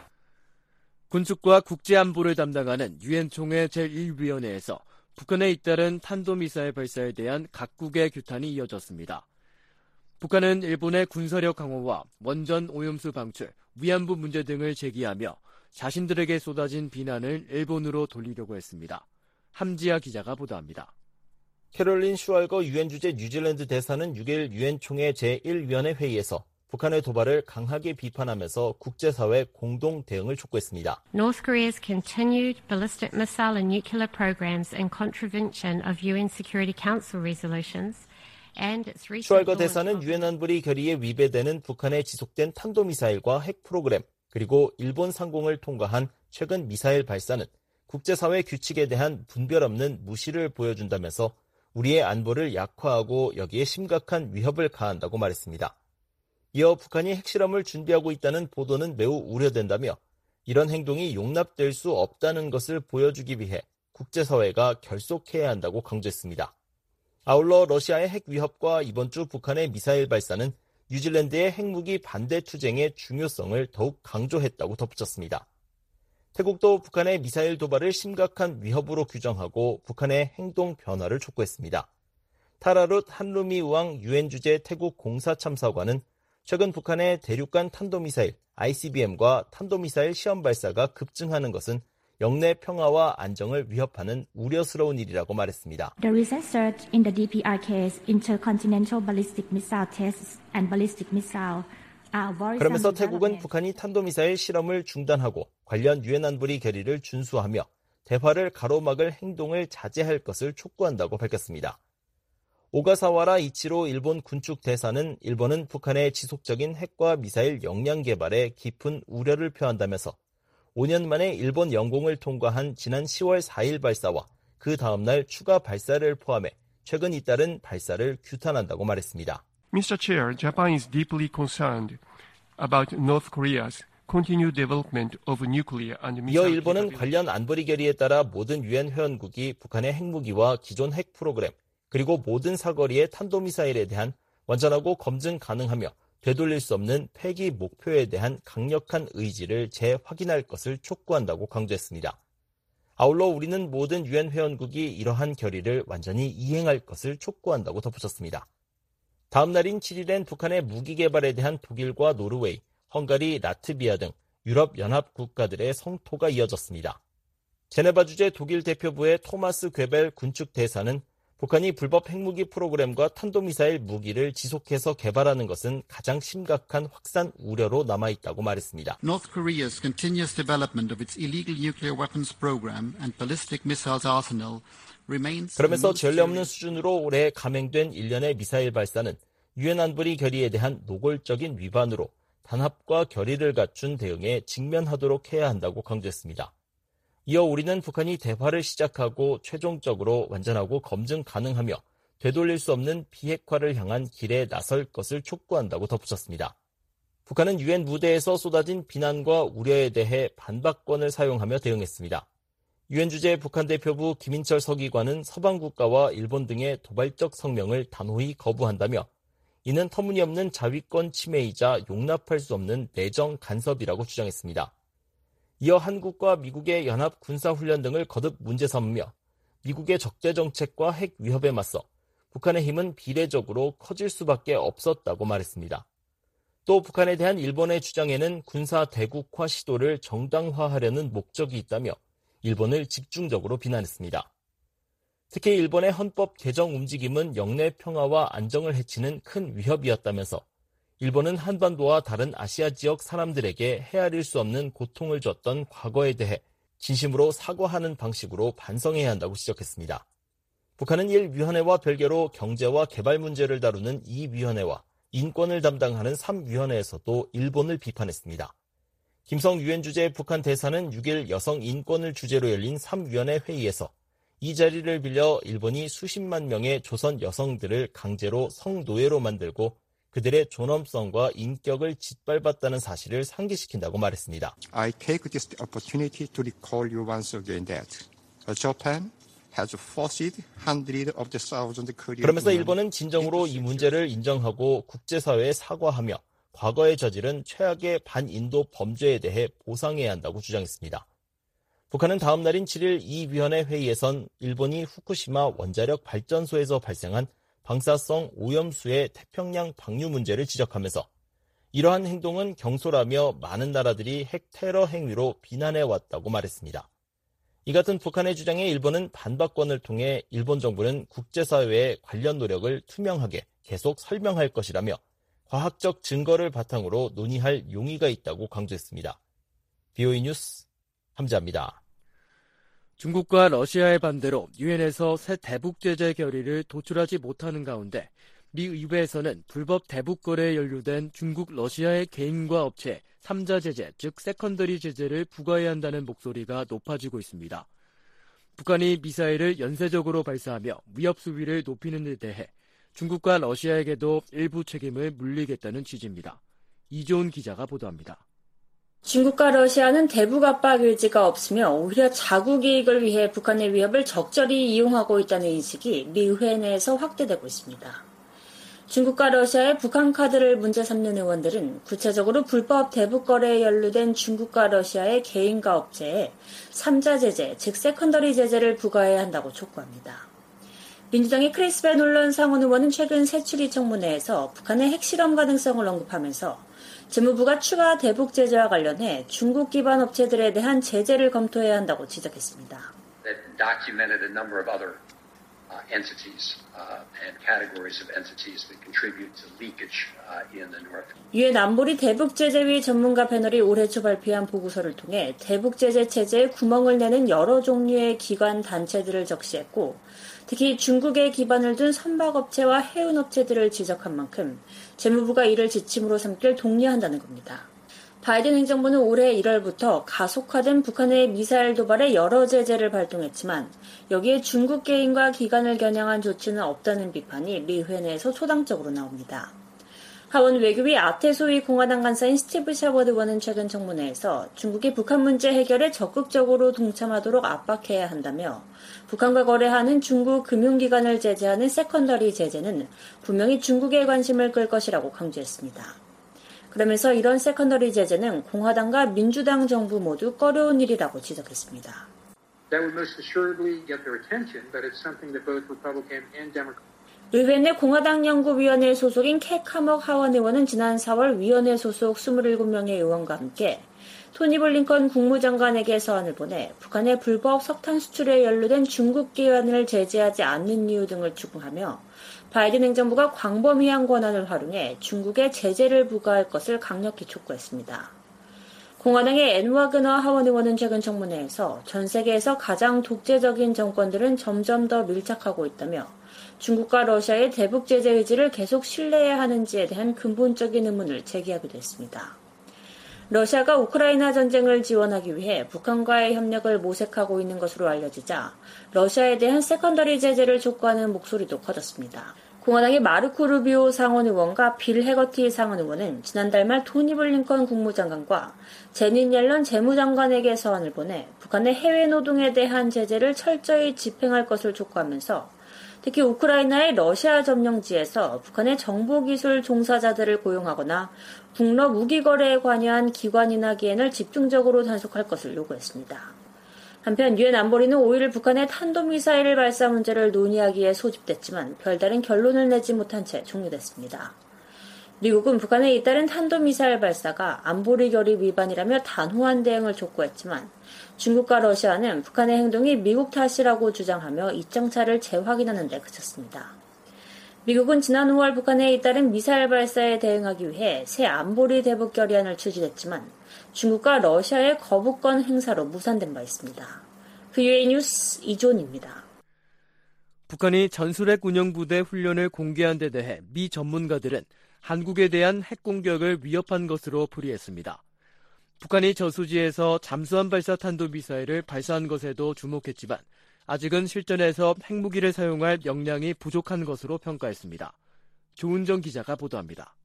군축과 국제안보를 담당하는 유엔 총회 제일 위원회에서 북한에 잇따른 탄도미사일 발사에 대한 각국의 규탄이 이어졌습니다. 북한은 일본의 군사력 강화와 원전 오염수 방출, 위안부 문제 등을 제기하며 자신들에게 쏟아진 비난을 일본으로 돌리려고 했습니다. 함지아 기자가 보도합니다. 캐롤린 슈왈거 유엔 주재 뉴질랜드 대사는 육일 유엔 총회 제일 위원회 회의에서 북한의 도발을 강하게 비판하면서 국제사회 공동 대응을 촉구했습니다. North Korea's continued ballistic missile and nuclear programs in contravention of 유엔 Security Council resolutions and its recent 슈왈거 대사는 유엔 안보리 결의에 위배되는 북한의 지속된 탄도미사일과 핵 프로그램 그리고 일본 상공을 통과한 최근 미사일 발사는 국제사회 규칙에 대한 분별 없는 무시를 보여준다면서 우리의 안보를 약화하고 여기에 심각한 위협을 가한다고 말했습니다. 이어 북한이 핵실험을 준비하고 있다는 보도는 매우 우려된다며 이런 행동이 용납될 수 없다는 것을 보여주기 위해 국제사회가 결속해야 한다고 강조했습니다. 아울러 러시아의 핵 위협과 이번 주 북한의 미사일 발사는 뉴질랜드의 핵무기 반대 투쟁의 중요성을 더욱 강조했다고 덧붙였습니다. 태국도 북한의 미사일 도발을 심각한 위협으로 규정하고 북한의 행동 변화를 촉구했습니다. 타라룻 한루미 우왕 유엔 주재 태국 공사참사관은 최근 북한의 대륙간 탄도미사일 아이씨비엠과 탄도미사일 시험 발사가 급증하는 것은 영내 평화와 안정을 위협하는 우려스러운 일이라고 말했습니다. The recent surge in the 디피아르케이's intercontinental ballistic missile tests and ballistic missile are worrisome. 그러면서 태국은 북한이 탄도미사일 실험을 중단하고 관련 유엔 안보리 결의를 준수하며 대화를 가로막을 행동을 자제할 것을 촉구한다고 밝혔습니다. 오가사와라 이치로 일본 군축 대사는 일본은 북한의 지속적인 핵과 미사일 역량 개발에 깊은 우려를 표한다면서 오 년 만에 일본 영공을 통과한 지난 시월 사일 발사와 그 다음날 추가 발사를 포함해 최근 잇따른 발사를 규탄한다고 말했습니다. 미스터 Chair, Japan is deeply concerned about North Korea's continued development of nuclear and missile. 이어 일본은 관련 안보리 결의에 따라 모든 유엔 회원국이 북한의 핵무기와 기존 핵 프로그램 그리고 모든 사거리의 탄도미사일에 대한 완전하고 검증 가능하며 되돌릴 수 없는 폐기 목표에 대한 강력한 의지를 재확인할 것을 촉구한다고 강조했습니다. 아울러 우리는 모든 유엔 회원국이 이러한 결의를 완전히 이행할 것을 촉구한다고 덧붙였습니다. 다음 날인 칠일엔 북한의 무기 개발에 대한 독일과 노르웨이, 헝가리, 라트비아 등 유럽연합 국가들의 성토가 이어졌습니다. 제네바 주재 독일 대표부의 토마스 괴벨 군축 대사는 북한이 불법 핵무기 프로그램과 탄도미사일 무기를 지속해서 개발하는 것은 가장 심각한 확산 우려로 남아있다고 말했습니다. North Korea's continuous development of its illegal nuclear weapons program and ballistic missiles arsenal remains. 그러면서 전례 없는 수준으로 올해 감행된 일련의 미사일 발사는 유엔 안보리 결의에 대한 노골적인 위반으로 단합과 결의를 갖춘 대응에 직면하도록 해야 한다고 강조했습니다. 이어 우리는 북한이 대화를 시작하고 최종적으로 완전하고 검증 가능하며 되돌릴 수 없는 비핵화를 향한 길에 나설 것을 촉구한다고 덧붙였습니다. 북한은 유엔 무대에서 쏟아진 비난과 우려에 대해 반박권을 사용하며 대응했습니다. 유엔 주재 북한 대표부 김인철 서기관은 서방 국가와 일본 등의 도발적 성명을 단호히 거부한다며 이는 터무니없는 자위권 침해이자 용납할 수 없는 내정 간섭이라고 주장했습니다. 이어 한국과 미국의 연합 군사훈련 등을 거듭 문제 삼으며 미국의 적대정책과 핵 위협에 맞서 북한의 힘은 비례적으로 커질 수밖에 없었다고 말했습니다. 또 북한에 대한 일본의 주장에는 군사 대국화 시도를 정당화하려는 목적이 있다며 일본을 집중적으로 비난했습니다. 특히 일본의 헌법 개정 움직임은 영내 평화와 안정을 해치는 큰 위협이었다면서 일본은 한반도와 다른 아시아 지역 사람들에게 헤아릴 수 없는 고통을 줬던 과거에 대해 진심으로 사과하는 방식으로 반성해야 한다고 지적했습니다. 북한은 일 위원회와 별개로 경제와 개발 문제를 다루는 이 위원회와 인권을 담당하는 삼 위원회에서도 일본을 비판했습니다. 김성 유엔 주재 북한 대사는 육 일 여성 인권을 주제로 열린 삼 위원회 회의에서 이 자리를 빌려 일본이 수십만 명의 조선 여성들을 강제로 성노예로 만들고 그들의 존엄성과 인격을 짓밟았다는 사실을 상기시킨다고 말했습니다. I take this opportunity to recall you once again that Japan has forced hundreds of the thousands of Korean. 그러면서 일본은 진정으로 이 문제를 인정하고 국제사회에 사과하며 과거에 저지른 최악의 반인도 범죄에 대해 보상해야 한다고 주장했습니다. 북한은 다음 날인 칠일 이 위원회 회의에선 일본이 후쿠시마 원자력 발전소에서 발생한 방사성 오염수의 태평양 방류 문제를 지적하면서 이러한 행동은 경솔하며 많은 나라들이 핵 테러 행위로 비난해왔다고 말했습니다. 이 같은 북한의 주장에 일본은 반박권을 통해 일본 정부는 국제사회의 관련 노력을 투명하게 계속 설명할 것이라며 과학적 증거를 바탕으로 논의할 용의가 있다고 강조했습니다. 비오이 뉴스 함자입니다. 중국과 러시아의 반대로 유엔에서 새 대북 제재 결의를 도출하지 못하는 가운데 미 의회에서는 불법 대북 거래에 연루된 중국, 러시아의 개인과 업체 삼자 제재, 즉 세컨더리 제재를 부과해야 한다는 목소리가 높아지고 있습니다. 북한이 미사일을 연쇄적으로 발사하며 위협 수위를 높이는 데 대해 중국과 러시아에게도 일부 책임을 물리겠다는 취지입니다. 이조은 기자가 보도합니다. 중국과 러시아는 대북 압박 의지가 없으며 오히려 자국 이익을 위해 북한의 위협을 적절히 이용하고 있다는 인식이 미 의회 내에서 확대되고 있습니다. 중국과 러시아의 북한 카드를 문제 삼는 의원들은 구체적으로 불법 대북 거래에 연루된 중국과 러시아의 개인과 업체에 삼자 제재, 즉 세컨더리 제재를 부과해야 한다고 촉구합니다. 민주당의 크리스 배 놀런 상원 의원은 최근 새추리 청문회에서 북한의 핵실험 가능성을 언급하면서 재무부가 추가 대북 제재와 관련해 중국 기반 업체들에 대한 제재를 검토해야 한다고 지적했습니다. uh, entities uh, and categories of entities that contribute to leakage uh, in the North. 유엔 안보리 대북제재위 전문가 패널이 올해 초 발표한 보고서를 통해 대북제재 체제에 구멍을 내는 여러 종류의 기관 단체들을 적시했고 특히 중국에 기반을 둔 선박업체와 해운업체들을 지적한 만큼 재무부가 이를 지침으로 삼길 독려한다는 겁니다. 바이든 행정부는 올해 일월부터 가속화된 북한의 미사일 도발에 여러 제재를 발동했지만 여기에 중국 개인과 기관을 겨냥한 조치는 없다는 비판이 미 의회 내에서 초당적으로 나옵니다. 하원 외교위 아태소위 공화당 간사인 스티브 샤버드 의원은 최근 청문회에서 중국이 북한 문제 해결에 적극적으로 동참하도록 압박해야 한다며 북한과 거래하는 중국 금융기관을 제재하는 세컨더리 제재는 분명히 중국의 관심을 끌 것이라고 강조했습니다. 그러면서 이런 세컨더리 제재는 공화당과 민주당 정부 모두 꺼려운 일이라고 지적했습니다. That would most assuredly get their attention, but it's something that both Republican and Democrat. 의회 내 공화당 연구위원회 소속인 캐 카먹 하원 의원은 지난 사월 위원회 소속 이십칠 명의 의원과 함께 토니 블링컨 국무장관에게 서한을 보내 북한의 불법 석탄 수출에 연루된 중국 기관을 제재하지 않는 이유 등을 추궁하며 바이든 행정부가 광범위한 권한을 활용해 중국에 제재를 부과할 것을 강력히 촉구했습니다. 공화당의 앤 와그너 하원 의원은 최근 청문회에서 전 세계에서 가장 독재적인 정권들은 점점 더 밀착하고 있다며 중국과 러시아의 대북 제재 의지를 계속 신뢰해야 하는지에 대한 근본적인 의문을 제기하기도 했습니다. 러시아가 우크라이나 전쟁을 지원하기 위해 북한과의 협력을 모색하고 있는 것으로 알려지자 러시아에 대한 세컨더리 제재를 촉구하는 목소리도 커졌습니다. 공화당의 마르코 루비오 상원 의원과 빌 해거티 상원 의원은 지난달 말 토니 블링컨 국무장관과 제닛 옐런 재무장관에게 서한을 보내 북한의 해외 노동에 대한 제재를 철저히 집행할 것을 촉구하면서 특히 우크라이나의 러시아 점령지에서 북한의 정보기술 종사자들을 고용하거나 북러 무기 거래에 관여한 기관이나 기관을 집중적으로 단속할 것을 요구했습니다. 한편 유엔 안보리는 오일 북한의 탄도미사일 발사 문제를 논의하기에 소집됐지만 별다른 결론을 내지 못한 채 종료됐습니다. 미국은 북한의 잇따른 탄도미사일 발사가 안보리 결의 위반이라며 단호한 대응을 촉구했지만 중국과 러시아는 북한의 행동이 미국 탓이라고 주장하며 입장차를 재확인하는 데 그쳤습니다. 미국은 지난 오월 북한에 잇따른 미사일 발사에 대응하기 위해 새 안보리 대북 결의안을 추진했지만 중국과 러시아의 거부권 행사로 무산된 바 있습니다. 브이오에이 뉴스 이존입니다. 북한이 전술핵 운영부대 훈련을 공개한 데 대해 미 전문가들은 한국에 대한 핵 공격을 위협한 것으로 풀이했습니다. 북한이 저수지에서 잠수함 발사 탄도미사일을 발사한 것에도 주목했지만 아직은 실전에서 핵무기를 사용할 역량이 부족한 것으로 평가했습니다. 조은정 기자가 보도합니다.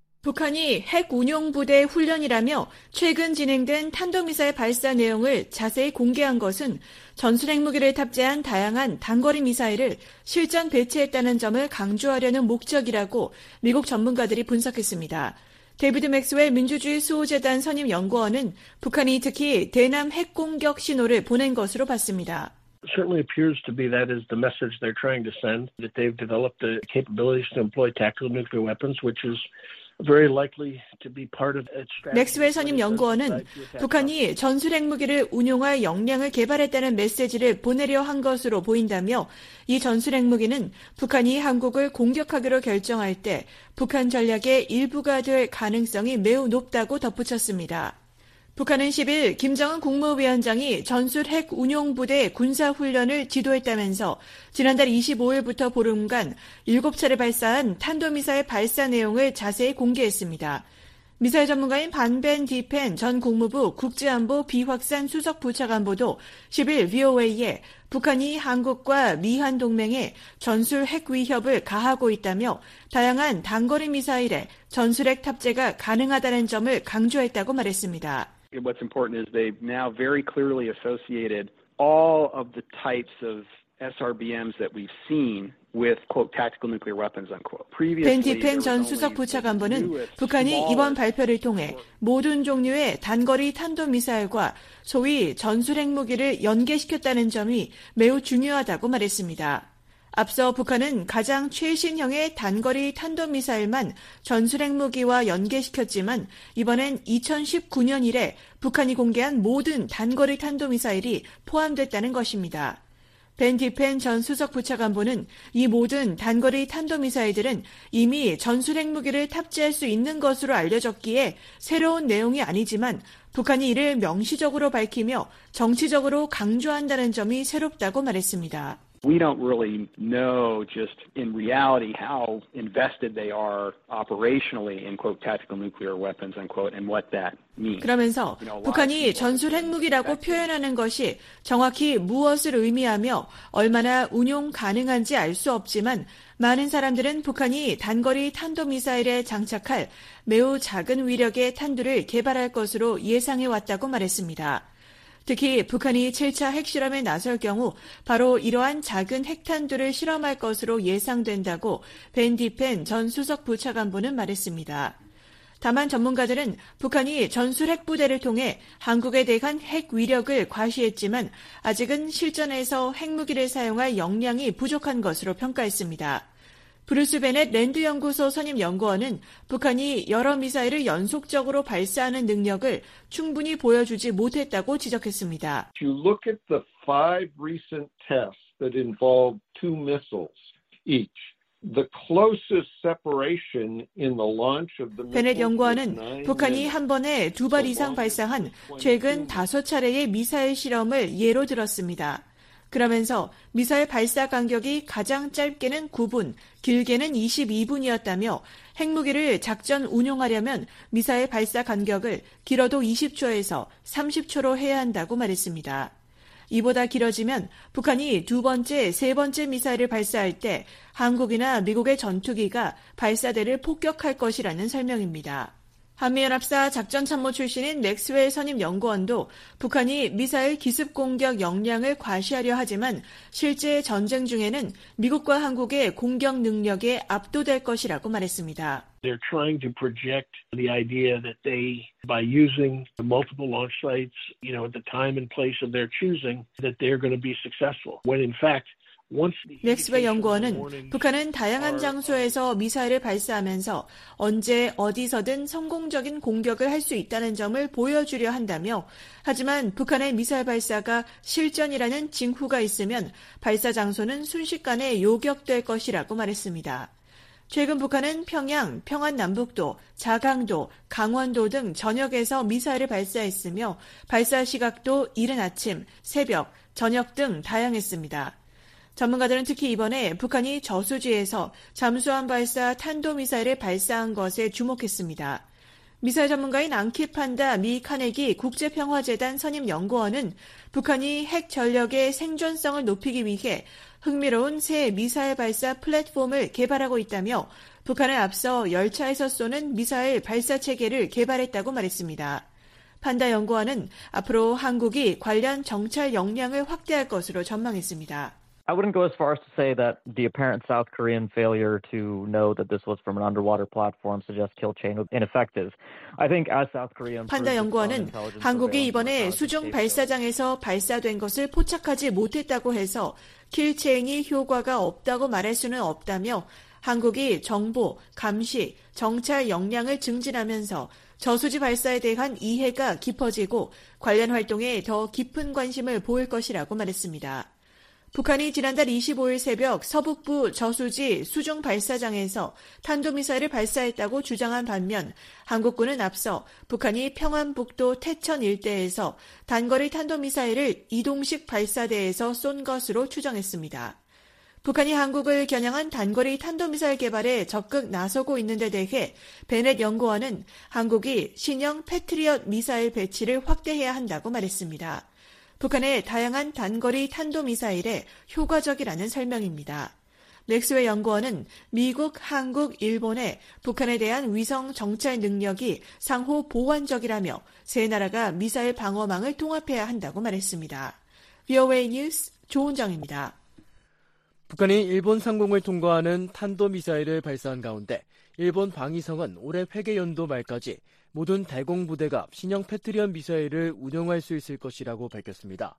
북한이 핵 운용부대 훈련이라며 최근 진행된 탄도미사일 발사 내용을 자세히 공개한 것은 전술핵무기를 탑재한 다양한 단거리 미사일을 실전 배치했다는 점을 강조하려는 목적이라고 미국 전문가들이 분석했습니다. 데이비드 맥스웰 민주주의 수호재단 선임 연구원은 북한이 특히 대남 핵 공격 신호를 보낸 것으로 봤습니다. certainly appears to be that is the message they're trying to send, that they've developed the capabilities to employ tactical nuclear weapons, which is very likely to be part of its strategy. 맥스웰 선임 연구원은 북한이 전술핵무기를 운용할 역량을 개발했다는 메시지를 보내려 한 것으로 보인다며 이 전술핵무기는 북한이 한국을 공격하기로 결정할 때 북한 전략의 일부가 될 가능성이 매우 높다고 덧붙였습니다. 북한은 십일 김정은 국무위원장이 전술핵 운용부대 군사훈련을 지도했다면서 지난달 이십오일부터 보름간 일곱 차례 발사한 탄도미사일 발사 내용을 자세히 공개했습니다. 미사일 전문가인 반벤 디펜 전 국무부 국제안보 비확산 수석 부차관보도 십일 브이오에이에 북한이 한국과 미한 동맹에 전술핵 위협을 가하고 있다며 다양한 단거리 미사일에 전술핵 탑재가 가능하다는 점을 강조했다고 말했습니다. What's important is they've now very clearly associated all of the types of 에스알비엠s that we've seen with quote tactical nuclear weapons unquote. 벤 디펜 전 수석 부차관보는 북한이 이번 발표를 통해 모든 종류의 단거리 탄도미사일과 소위 전술핵 무기를 연계시켰다는 점이 매우 중요하다고 말했습니다. 앞서 북한은 가장 최신형의 단거리 탄도미사일만 전술핵 무기와 연계시켰지만 이번엔 이천십구년 이래 북한이 공개한 모든 단거리 탄도미사일이 포함됐다는 것입니다. 벤 디펜 전 수석 부차관보는 이 모든 단거리 탄도미사일들은 이미 전술 핵무기를 탑재할 수 있는 것으로 알려졌기에 새로운 내용이 아니지만 북한이 이를 명시적으로 밝히며 정치적으로 강조한다는 점이 새롭다고 말했습니다. We don't really know just in reality how invested they are operationally in quote tactical nuclear weapons unquote and what that means. 그러면서 북한이 전술 핵무기라고 표현하는 것이 정확히 무엇을 의미하며 얼마나 운용 가능한지 알 수 없지만 많은 사람들은 북한이 단거리 탄도미사일에 장착할 매우 작은 위력의 탄두를 개발할 것으로 예상해 왔다고 말했습니다. 특히 북한이 칠 차 핵실험에 나설 경우 바로 이러한 작은 핵탄두를 실험할 것으로 예상된다고 벤 디펜 전 수석 부차관보는 말했습니다. 다만 전문가들은 북한이 전술 핵부대를 통해 한국에 대한 핵 위력을 과시했지만 아직은 실전에서 핵무기를 사용할 역량이 부족한 것으로 평가했습니다. 브루스 베넷 랜드 연구소 선임 연구원은 북한이 여러 미사일을 연속적으로 발사하는 능력을 충분히 보여주지 못했다고 지적했습니다. If you look at the five recent tests that involved two missiles each, the closest separation in the launch of the 베넷 연구원은 북한이 한 번에 두 발 이상 발사한 최근 다섯 차례의 미사일 실험을 예로 들었습니다. 그러면서 미사일 발사 간격이 가장 짧게는 구 분, 길게는 이십이 분이었다며 핵무기를 작전 운용하려면 미사일 발사 간격을 길어도 이십 초에서 삼십 초로 해야 한다고 말했습니다. 이보다 길어지면 북한이 두 번째, 세 번째 미사일을 발사할 때 한국이나 미국의 전투기가 발사대를 폭격할 것이라는 설명입니다. 한미연합사 작전참모 출신인 맥스웰 선임 연구원도 북한이 미사일 기습 공격 역량을 과시하려 하지만 실제 전쟁 중에는 미국과 한국의 공격 능력에 압도될 것이라고 말했습니다. They're trying to project the idea that they, by using multiple launch sites, you know, at the time and place of their choosing, that they're going to be successful. When in fact, 맥스웰 연구원은 북한은 다양한 장소에서 미사일을 발사하면서 언제 어디서든 성공적인 공격을 할 수 있다는 점을 보여주려 한다며 하지만 북한의 미사일 발사가 실전이라는 징후가 있으면 발사 장소는 순식간에 요격될 것이라고 말했습니다. 최근 북한은 평양, 평안남북도, 자강도, 강원도 등 전역에서 미사일을 발사했으며 발사 시각도 이른 아침, 새벽, 저녁 등 다양했습니다. 전문가들은 특히 이번에 북한이 저수지에서 잠수함 발사 탄도미사일을 발사한 것에 주목했습니다. 미사일 전문가인 앙키 판다 미 카네기 국제평화재단 선임 연구원은 북한이 핵 전력의 생존성을 높이기 위해 흥미로운 새 미사일 발사 플랫폼을 개발하고 있다며 북한을 앞서 열차에서 쏘는 미사일 발사 체계를 개발했다고 말했습니다. 판다 연구원은 앞으로 한국이 관련 정찰 역량을 확대할 것으로 전망했습니다. I wouldn't go as far as to say that the apparent South Korean failure to know that this was from an underwater platform suggests kill chain was ineffective. I think as South Korea 판다 연구원은 한국이 이번에 수중 발사장에서 발사된 것을 포착하지 못했다고 해서 킬 체인이 효과가 없다고 말할 수는 없다며 한국이 정보, 감시, 정찰 역량을 증진하면서 저수지 발사에 대한 이해가 깊어지고 관련 활동에 더 깊은 관심을 보일 것이라고 말했습니다. 북한이 지난달 이십오일 새벽 서북부 저수지 수중 발사장에서 탄도미사일을 발사했다고 주장한 반면 한국군은 앞서 북한이 평안북도 태천 일대에서 단거리 탄도미사일을 이동식 발사대에서 쏜 것으로 추정했습니다. 북한이 한국을 겨냥한 단거리 탄도미사일 개발에 적극 나서고 있는 데 대해 베넷 연구원은 한국이 신형 패트리엇 미사일 배치를 확대해야 한다고 말했습니다. 북한의 다양한 단거리 탄도미사일에 효과적이라는 설명입니다. 맥스웰 연구원은 미국, 한국, 일본의 북한에 대한 위성 정찰 능력이 상호 보완적이라며 세 나라가 미사일 방어망을 통합해야 한다고 말했습니다. 브이오에이 뉴스 조은정입니다. 북한이 일본 상공을 통과하는 탄도미사일을 발사한 가운데 일본 방위성은 올해 회계연도 말까지 모든 대공부대가 신형 패트리엇 미사일을 운용할 수 있을 것이라고 밝혔습니다.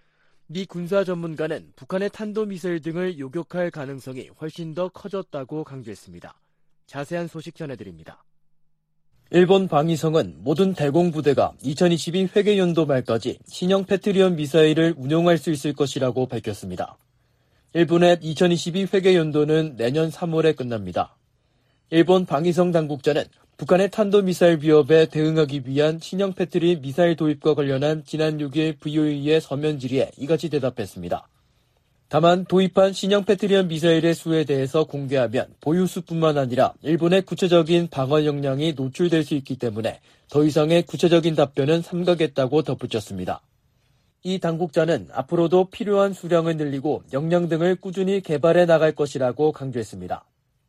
미 군사 전문가는 북한의 탄도미사일 등을 요격할 가능성이 훨씬 더 커졌다고 강조했습니다. 자세한 소식 전해드립니다. 일본 방위성은 모든 대공부대가 이천이십이 회계연도 말까지 신형 패트리엇 미사일을 운용할 수 있을 것이라고 밝혔습니다. 일본의 이천이십이 회계연도는 내년 삼월에 끝납니다. 일본 방위성 당국자는 북한의 탄도미사일 위협에 대응하기 위한 신형 패트리엇 미사일 도입과 관련한 지난 육 일 브이오에이의 서면 질의에 이같이 대답했습니다. 다만 도입한 신형 패트리엇 미사일의 수에 대해서 공개하면 보유 수뿐만 아니라 일본의 구체적인 방어 역량이 노출될 수 있기 때문에 더 이상의 구체적인 답변은 삼가겠다고 덧붙였습니다. 이 당국자는 앞으로도 필요한 수량을 늘리고 역량 등을 꾸준히 개발해 나갈 것이라고 강조했습니다.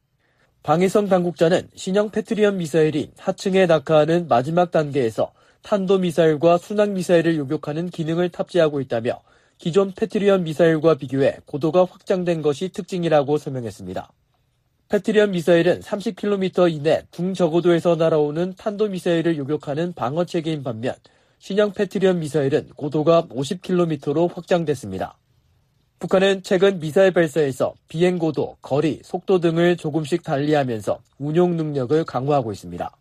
방위성 당국자는 신형 패트리엇 미사일이 하층에 낙하하는 마지막 단계에서 탄도미사일과 순항미사일을 요격하는 기능을 탑재하고 있다며 기존 패트리엇 미사일과 비교해 고도가 확장된 것이 특징이라고 설명했습니다. 패트리엇 미사일은 삼십 킬로미터 이내 중저고도에서 날아오는 탄도미사일을 요격하는 방어체계인 반면 신형 패트리엇 미사일은 고도가 오십 킬로미터로 확장됐습니다. 북한은 최근 미사일 발사에서 비행고도, 거리, 속도 등을 조금씩 달리하면서 운용 능력을 강화하고 있습니다.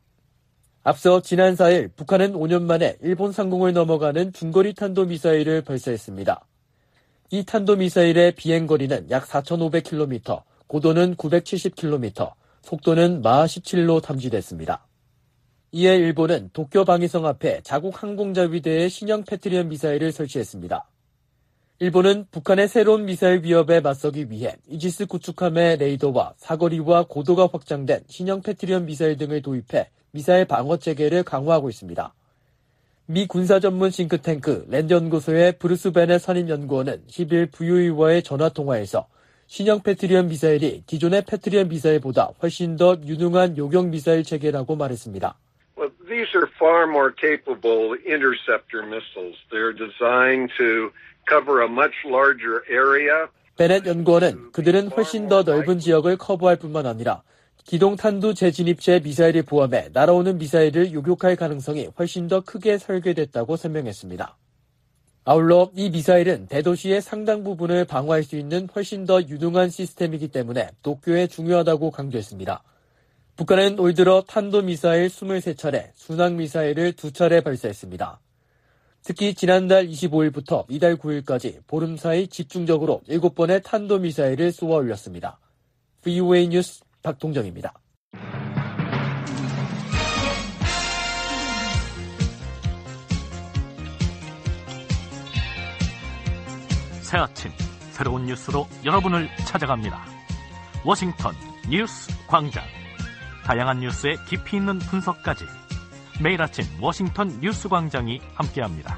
앞서 지난 사 일 북한은 오 년 만에 일본 상공을 넘어가는 중거리 탄도미사일을 발사했습니다. 이 탄도미사일의 비행거리는 약 사천오백 킬로미터, 고도는 구백칠십 킬로미터, 속도는 마하 십칠로 탐지됐습니다. 이에 일본은 도쿄 방위성 앞에 자국 항공자위대의 신형 패트리엇 미사일을 설치했습니다. 일본은 북한의 새로운 미사일 위협에 맞서기 위해 이지스 구축함의 레이더와 사거리와 고도가 확장된 신형 패트리엇 미사일 등을 도입해 미사일 방어 체계를 강화하고 있습니다. 미 군사 전문 싱크탱크 랜드 연구소의 브루스 베넷 선임 연구원은 십 일 브이오에이와의 전화통화에서 신형 패트리엇 미사일이 기존의 패트리엇 미사일보다 훨씬 더 유능한 요격 미사일 체계라고 말했습니다. Well, these are far more capable interceptor missiles. They're designed to cover a much larger area. 베넷 연구원은 그들은 훨씬 더 넓은 지역을 커버할 뿐만 아니라 기동 탄두 재진입체 미사일을 포함해 날아오는 미사일을 요격할 가능성이 훨씬 더 크게 설계됐다고 설명했습니다. 아울러 이 미사일은 대도시의 상당 부분을 방어할 수 있는 훨씬 더 유능한 시스템이기 때문에 도쿄에 중요하다고 강조했습니다. 북한은 올 들어 탄도미사일 이십삼 차례, 순항미사일을 두 차례 발사했습니다. 특히 지난달 이십오 일부터 이달 구 일까지 보름 사이 집중적으로 일곱 번의 탄도미사일을 쏘아 올렸습니다. 브이오에이 뉴스 박동정입니다. 새 아침 새로운 뉴스로 여러분을 찾아갑니다. 워싱턴 뉴스 광장. 다양한 뉴스의 깊이 있는 분석까지 매일 아침 워싱턴 뉴스 광장이 함께합니다.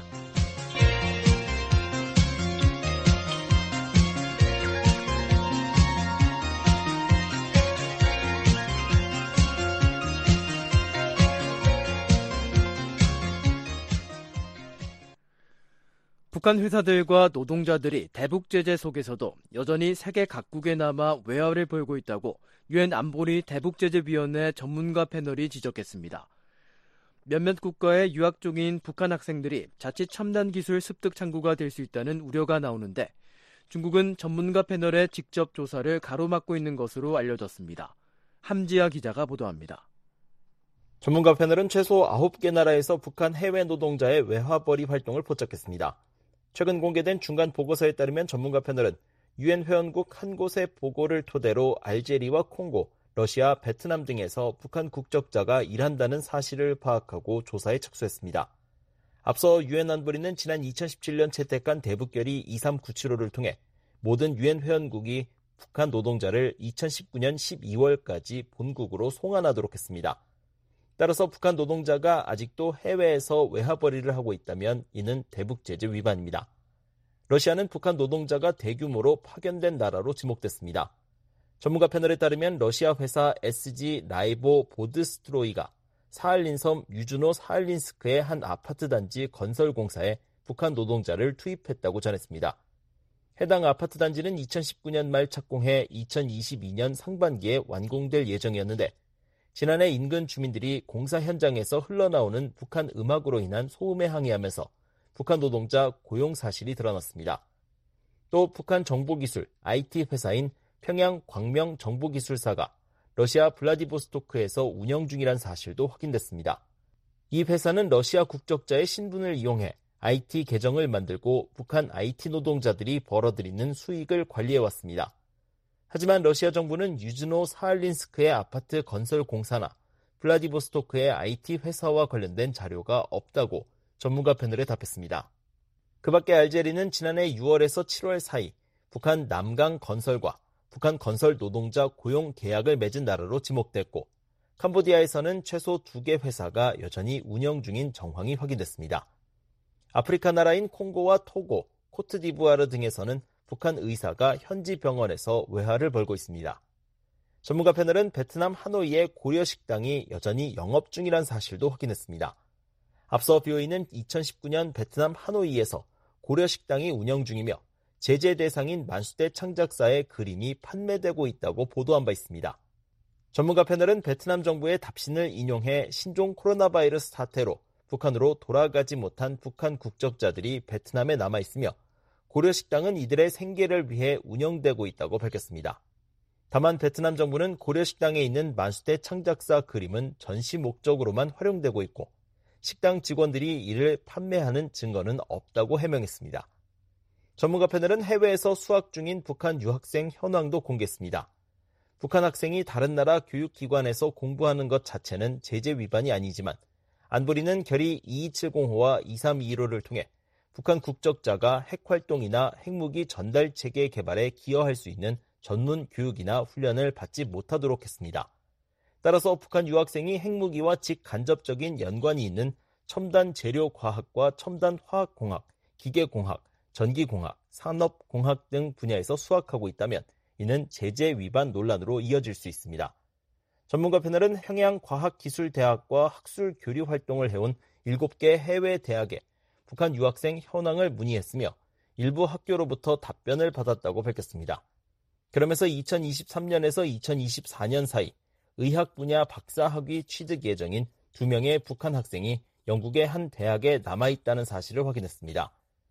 북한 회사들과 노동자들이 대북 제재 속에서도 여전히 세계 각국에 남아 외화를 벌고 있다고 유엔 안보리 대북제재위원회 전문가 패널이 지적했습니다. 몇몇 국가의 유학 중인 북한 학생들이 자칫 첨단 기술 습득 창구가 될 수 있다는 우려가 나오는데 중국은 전문가 패널의 직접 조사를 가로막고 있는 것으로 알려졌습니다. 함지아 기자가 보도합니다. 전문가 패널은 최소 아홉 개 나라에서 북한 해외 노동자의 외화벌이 활동을 포착했습니다. 최근 공개된 중간 보고서에 따르면 전문가 패널은 유엔 회원국 한 곳의 보고를 토대로 알제리와 콩고, 러시아, 베트남 등에서 북한 국적자가 일한다는 사실을 파악하고 조사에 착수했습니다. 앞서 유엔 안보리는 지난 이천십칠 년 채택한 대북결의 이삼구칠오를 통해 모든 유엔 회원국이 북한 노동자를 이천십구 년 십이 월까지 본국으로 송환하도록 했습니다. 따라서 북한 노동자가 아직도 해외에서 외화벌이를 하고 있다면 이는 대북제재 위반입니다. 러시아는 북한 노동자가 대규모로 파견된 나라로 지목됐습니다. 전문가 패널에 따르면 러시아 회사 에스지 라이보 보드스트로이가 사할린 섬 유주노 사할린스크의 한 아파트 단지 건설 공사에 북한 노동자를 투입했다고 전했습니다. 해당 아파트 단지는 이천십구 년 말 착공해 이천이십이 년 상반기에 완공될 예정이었는데 지난해 인근 주민들이 공사 현장에서 흘러나오는 북한 음악으로 인한 소음에 항의하면서 북한 노동자 고용 사실이 드러났습니다. 또 북한 정보기술 아이티 회사인 평양 광명 정보기술사가 러시아 블라디보스토크에서 운영 중이란 사실도 확인됐습니다. 이 회사는 러시아 국적자의 신분을 이용해 아이티 계정을 만들고 북한 아이티 노동자들이 벌어들이는 수익을 관리해왔습니다. 하지만 러시아 정부는 유즈노 사할린스크의 아파트 건설 공사나 블라디보스토크의 아이티 회사와 관련된 자료가 없다고 전문가 패널에 답했습니다. 그 밖에 알제리는 지난해 유월에서 칠월 사이 북한 남강 건설과 북한 건설 노동자 고용 계약을 맺은 나라로 지목됐고, 캄보디아에서는 최소 두 개 회사가 여전히 운영 중인 정황이 확인됐습니다. 아프리카 나라인 콩고와 토고, 코트디부아르 등에서는 북한 의사가 현지 병원에서 외화를 벌고 있습니다. 전문가 패널은 베트남 하노이의 고려 식당이 여전히 영업 중이란 사실도 확인했습니다. 앞서 비오이는 이천십구 년 베트남 하노이에서 고려 식당이 운영 중이며 제재 대상인 만수대 창작사의 그림이 판매되고 있다고 보도한 바 있습니다. 전문가 패널은 베트남 정부의 답신을 인용해 신종 코로나 바이러스 사태로 북한으로 돌아가지 못한 북한 국적자들이 베트남에 남아있으며 고려식당은 이들의 생계를 위해 운영되고 있다고 밝혔습니다. 다만 베트남 정부는 고려식당에 있는 만수대 창작사 그림은 전시 목적으로만 활용되고 있고 식당 직원들이 이를 판매하는 증거는 없다고 해명했습니다. 전문가 패널은 해외에서 수학 중인 북한 유학생 현황도 공개했습니다. 북한 학생이 다른 나라 교육기관에서 공부하는 것 자체는 제재 위반이 아니지만 안보리는 결의 이이칠공호와 이삼이일호를 통해 북한 국적자가 핵활동이나 핵무기 전달 체계 개발에 기여할 수 있는 전문 교육이나 훈련을 받지 못하도록 했습니다. 따라서 북한 유학생이 핵무기와 직간접적인 연관이 있는 첨단 재료과학과 첨단 화학공학, 기계공학, 전기공학, 산업공학 등 분야에서 수학하고 있다면 이는 제재 위반 논란으로 이어질 수 있습니다. 전문가 패널은 평양과학기술대학과 학술 교류 활동을 해온 일곱 개 해외 대학에 북한 유학생 현황을 문의했으며 일부 학교로부터 답변을 받았다고 밝혔습니다. 그러면서 이천이십삼 년에서 이천이십사 년 사이 의학 분야 박사학위 취득 예정인 두 명의 북한 학생이 영국의 한 대학에 남아있다는 사실을 확인했습니다.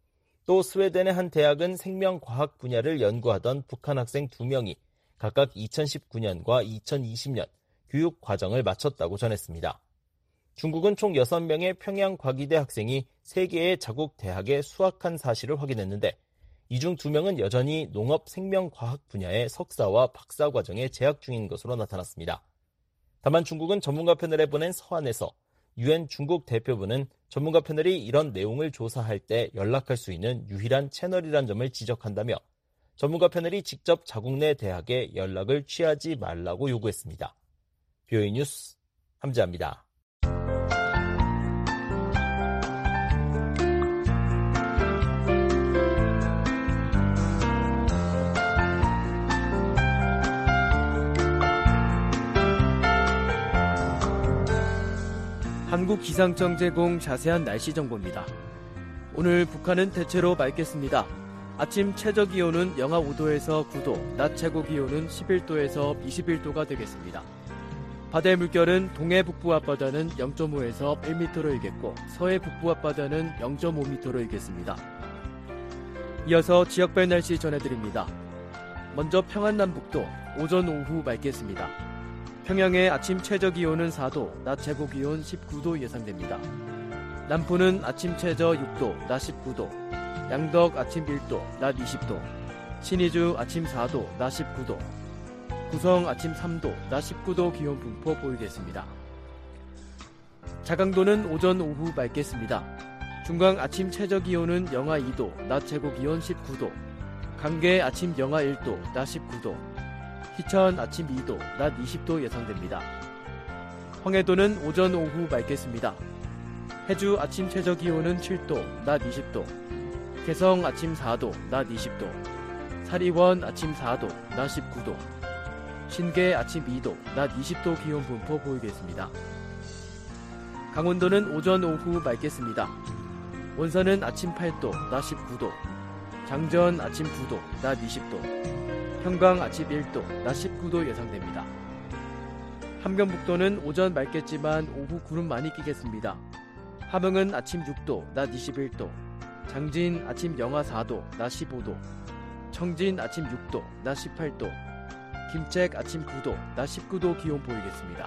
또 스웨덴의 한 대학은 생명과학 분야를 연구하던 북한 학생 두 명이 각각 이천십구 년과 이천이십 년 교육 과정을 마쳤다고 전했습니다. 중국은 총 여섯 명의 평양과기대 학생이 세 개의 자국 대학에 수학한 사실을 확인했는데 이 중 두 명은 여전히 농업 생명과학 분야의 석사와 박사 과정에 재학 중인 것으로 나타났습니다. 다만 중국은 전문가 패널에 보낸 서한에서 유엔 중국 대표부는 전문가 패널이 이런 내용을 조사할 때 연락할 수 있는 유일한 채널이란 점을 지적한다며 전문가 패널이 직접 자국 내 대학에 연락을 취하지 말라고 요구했습니다. 비오이 뉴스 함지아입니다. 한국기상청 제공 자세한 날씨 정보입니다. 오늘 북한은 대체로 맑겠습니다. 아침 최저기온은 영하 오 도에서 구 도, 낮 최고기온은 십일 도에서 이십일 도가 되겠습니다. 바다의 물결은 동해 북부 앞바다는 영 점 오에서 일 미터로 일겠고 서해 북부 앞바다는 영 점 오 미터로 일겠습니다. 이어서 지역별 날씨 전해드립니다. 먼저 평안남북도 오전 오후 맑겠습니다. 평양의 아침 최저기온은 사 도, 낮 최고기온 십구 도 예상됩니다. 남포는 아침 최저 육 도, 낮 십구 도, 양덕 아침 일 도, 낮 이십 도, 신의주 아침 사 도, 낮 십구 도, 구성 아침 삼 도, 낮 십구 도 기온 분포 보이겠습니다. 자강도는 오전 오후 맑겠습니다. 중강 아침 최저기온은 영하 이 도, 낮 최고기온 십구 도, 강계 아침 영하 일 도, 낮 십구 도, 희천 아침 이 도, 낮 이십 도 예상됩니다. 황해도는 오전 오후 맑겠습니다. 해주 아침 최저기온은 칠 도, 낮 이십 도, 개성 아침 사 도, 낮 이십 도, 사리원 아침 사 도, 낮 십구 도, 신계 아침 이 도, 낮 이십 도 기온 분포 보이겠습니다. 강원도는 오전 오후 맑겠습니다. 원산은 아침 팔 도, 낮 십구 도, 장전 아침 구 도, 낮 이십 도, 평강 아침 일 도, 낮 십구 도 예상됩니다. 함경북도는 오전 맑겠지만 오후 구름 많이 끼겠습니다. 함흥은 아침 육 도, 낮 이십일 도, 장진 아침 영하 사 도, 낮 십오 도, 청진 아침 육 도, 낮 십팔 도, 김책 아침 구 도, 낮 십구 도 기온 보이겠습니다.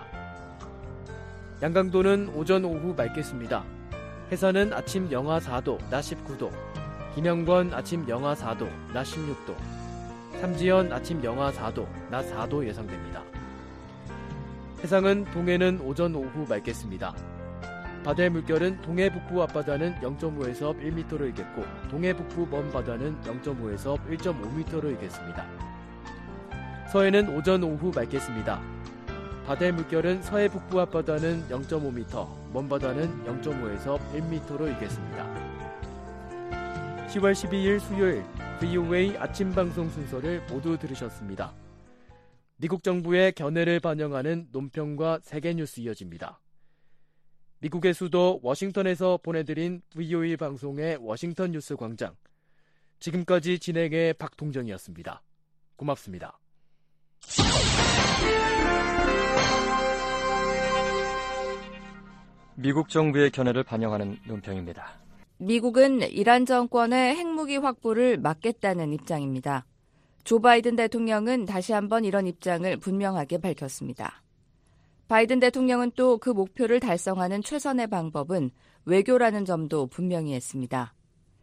양강도는 오전 오후 맑겠습니다. 해산은 아침 영하 사 도, 낮 십구 도, 김영권 아침 영하 사 도, 낮 십육 도, 삼지연 아침 영하 사 도, 낮 사 도 예상됩니다. 해상은 동해는 오전 오후 맑겠습니다. 바다의 물결은 동해 북부 앞바다는 영 점 오에서 일 미터로 일겠고 동해 북부 먼 바다는 영 점 오에서 일 점 오 미터로 일겠습니다. 서해는 오전 오후 맑겠습니다. 바다의 물결은 서해 북부 앞바다는 영 점 오 미터, 먼 바다는 영 점 오에서 일 미터로 일겠습니다. 시월 십이일 수요일 브이오에이 아침 방송 순서를 모두 들으셨습니다. 미국 정부의 견해를 반영하는 논평과 세계 뉴스 이어집니다. 미국의 수도 워싱턴에서 보내드린 브이오에이 방송의 워싱턴 뉴스 광장. 지금까지 진행의 박동정이었습니다. 고맙습니다. 미국 정부의 견해를 반영하는 논평입니다. 미국은 이란 정권의 핵무기 확보를 막겠다는 입장입니다. 조 바이든 대통령은 다시 한번 이런 입장을 분명하게 밝혔습니다. 바이든 대통령은 또 그 목표를 달성하는 최선의 방법은 외교라는 점도 분명히 했습니다.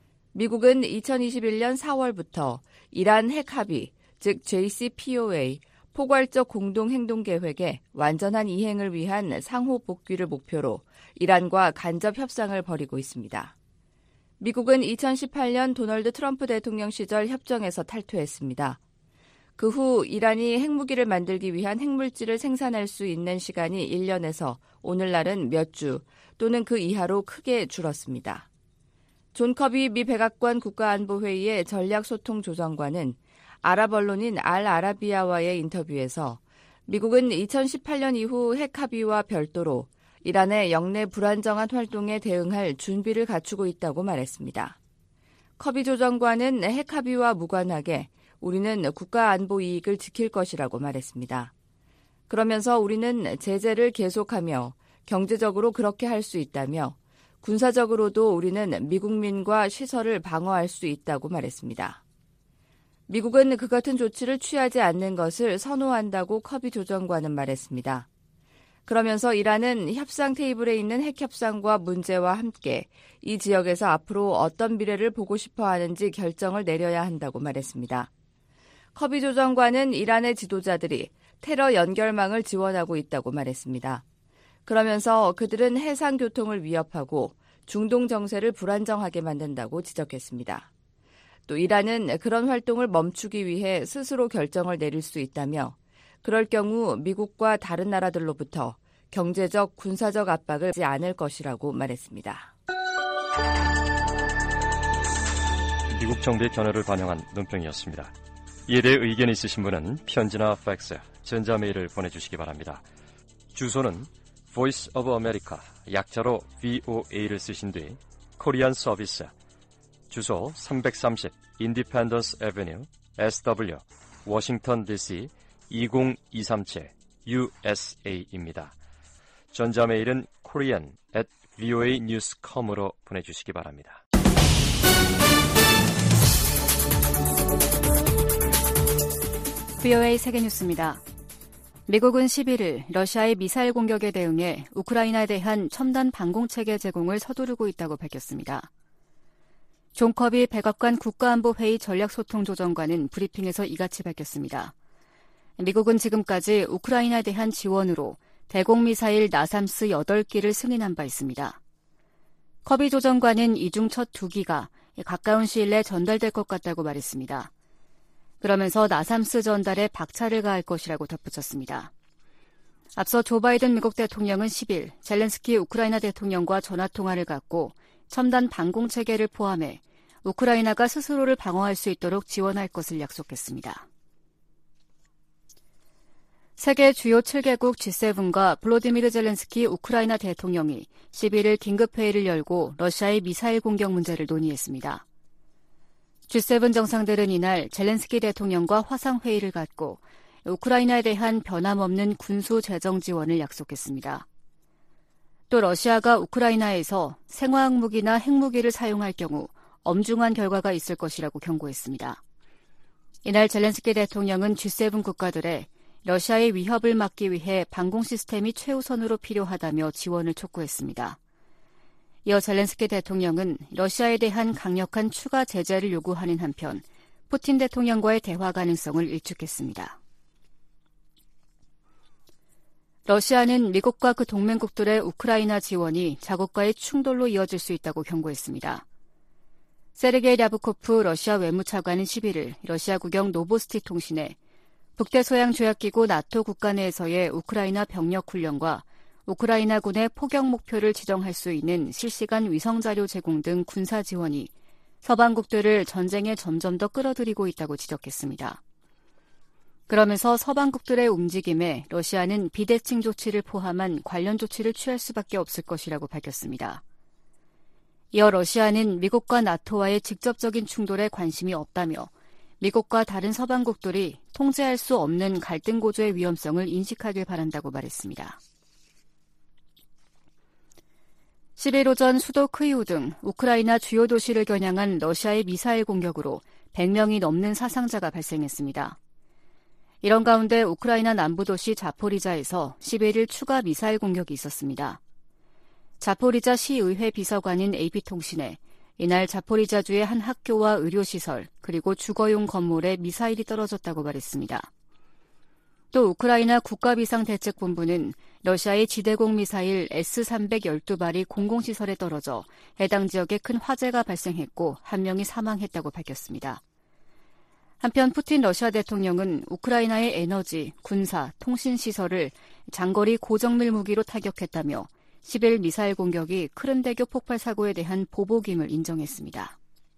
미국은 이천이십일년 사월부터 이란 핵 합의, 즉 제이씨피오에이, 포괄적 공동행동계획의 완전한 이행을 위한 상호 복귀를 목표로 이란과 간접 협상을 벌이고 있습니다. 미국은 이천십팔년 도널드 트럼프 대통령 시절 협정에서 탈퇴했습니다. 그 후 이란이 핵무기를 만들기 위한 핵물질을 생산할 수 있는 시간이 일 년에서 오늘날은 몇 주 또는 그 이하로 크게 줄었습니다. 존 커비 미 백악관 국가안보회의의 전략소통조정관은 아랍 언론인 알 아라비아와의 인터뷰에서 미국은 이천십팔년 이후 핵 합의와 별도로 이란의 영내 불안정한 활동에 대응할 준비를 갖추고 있다고 말했습니다. 커비 조정관은 핵 합의와 무관하게 우리는 국가 안보 이익을 지킬 것이라고 말했습니다. 그러면서 우리는 제재를 계속하며 경제적으로 그렇게 할 수 있다며 군사적으로도 우리는 미국민과 시설을 방어할 수 있다고 말했습니다. 미국은 그 같은 조치를 취하지 않는 것을 선호한다고 커비 조정관은 말했습니다. 그러면서 이란은 협상 테이블에 있는 핵 협상과 문제와 함께 이 지역에서 앞으로 어떤 미래를 보고 싶어 하는지 결정을 내려야 한다고 말했습니다. 커비 조정관은 이란의 지도자들이 테러 연결망을 지원하고 있다고 말했습니다. 그러면서 그들은 해상 교통을 위협하고 중동 정세를 불안정하게 만든다고 지적했습니다. 또 이란은 그런 활동을 멈추기 위해 스스로 결정을 내릴 수 있다며 그럴 경우 미국과 다른 나라들로부터 경제적, 군사적 압박을 하지 않을 것이라고 말했습니다. 미국 정부의 견해를 반영한 논평이었습니다. 이에 대해 의견 있으신 분은 편지나 팩스, 전자메일을 보내주시기 바랍니다. 주소는 Voice of America, 약자로 브이오에이를 쓰신 뒤 코리안 서비스, 주소 삼백삼십 Independence Avenue, 에스더블유, 워싱턴 디씨 이공이삼칠 유에스에이입니다. 전자메일은 korean at 브이오에이 뉴스 닷 컴으로 보내주시기 바랍니다. 브이오에이 세계뉴스입니다. 미국은 십일일 러시아의 미사일 공격에 대응해 우크라이나에 대한 첨단 방공체계 제공을 서두르고 있다고 밝혔습니다. 존 커비 백악관 국가안보회의 전략소통조정관은 브리핑에서 이같이 밝혔습니다. 미국은 지금까지 우크라이나에 대한 지원으로 대공미사일 나삼스 여덟 기를 승인한 바 있습니다. 커비 조정관은 이 중 첫 두 기가 가까운 시일 내에 전달될 것 같다고 말했습니다. 그러면서 나삼스 전달에 박차를 가할 것이라고 덧붙였습니다. 앞서 조 바이든 미국 대통령은 십일 젤렌스키 우크라이나 대통령과 전화통화를 갖고 첨단 방공체계를 포함해 우크라이나가 스스로를 방어할 수 있도록 지원할 것을 약속했습니다. 세계 주요 칠 개국 지 세븐과 블로디미르 젤렌스키 우크라이나 대통령이 십일일 긴급회의를 열고 러시아의 미사일 공격 문제를 논의했습니다. 지 세븐 정상들은 이날 젤렌스키 대통령과 화상회의를 갖고 우크라이나에 대한 변함없는 군수 재정 지원을 약속했습니다. 또 러시아가 우크라이나에서 생화학 무기나 핵무기를 사용할 경우 엄중한 결과가 있을 것이라고 경고했습니다. 이날 젤렌스키 대통령은 지 세븐 국가들의 러시아의 위협을 막기 위해 방공 시스템이 최우선으로 필요하다며 지원을 촉구했습니다. 이어 젤렌스키 대통령은 러시아에 대한 강력한 추가 제재를 요구하는 한편 푸틴 대통령과의 대화 가능성을 일축했습니다. 러시아는 미국과 그 동맹국들의 우크라이나 지원이 자국과의 충돌로 이어질 수 있다고 경고했습니다. 세르게이 랴브코프 러시아 외무차관은 십일 일 러시아 국영 노보스티 통신에 북대서양 조약기구 나토 국가 내에서의 우크라이나 병력 훈련과 우크라이나군의 포격 목표를 지정할 수 있는 실시간 위성자료 제공 등 군사 지원이 서방국들을 전쟁에 점점 더 끌어들이고 있다고 지적했습니다. 그러면서 서방국들의 움직임에 러시아는 비대칭 조치를 포함한 관련 조치를 취할 수밖에 없을 것이라고 밝혔습니다. 이어 러시아는 미국과 나토와의 직접적인 충돌에 관심이 없다며 미국과 다른 서방국들이 통제할 수 없는 갈등 고조의 위험성을 인식하길 바란다고 말했습니다. 십일 오전 수도 크이우 등 우크라이나 주요 도시를 겨냥한 러시아의 미사일 공격으로 백 명이 넘는 사상자가 발생했습니다. 이런 가운데 우크라이나 남부 도시 자포리자에서 십일 일 추가 미사일 공격이 있었습니다. 자포리자 시의회 비서관인 에이피통신에 이날 자포리자주의 한 학교와 의료시설 그리고 주거용 건물에 미사일이 떨어졌다고 말했습니다. 또 우크라이나 국가비상대책본부는 러시아의 지대공 미사일 에스 삼백십이 발이 공공시설에 떨어져 해당 지역에 큰 화재가 발생했고 한 명이 사망했다고 밝혔습니다. 한편 푸틴 러시아 대통령은 우크라이나의 에너지, 군사, 통신시설을 장거리 고정밀 무기로 타격했다며 십일 미사일 공격이 크림대교 폭발 사고에 대한 보복임을 인정했습니다.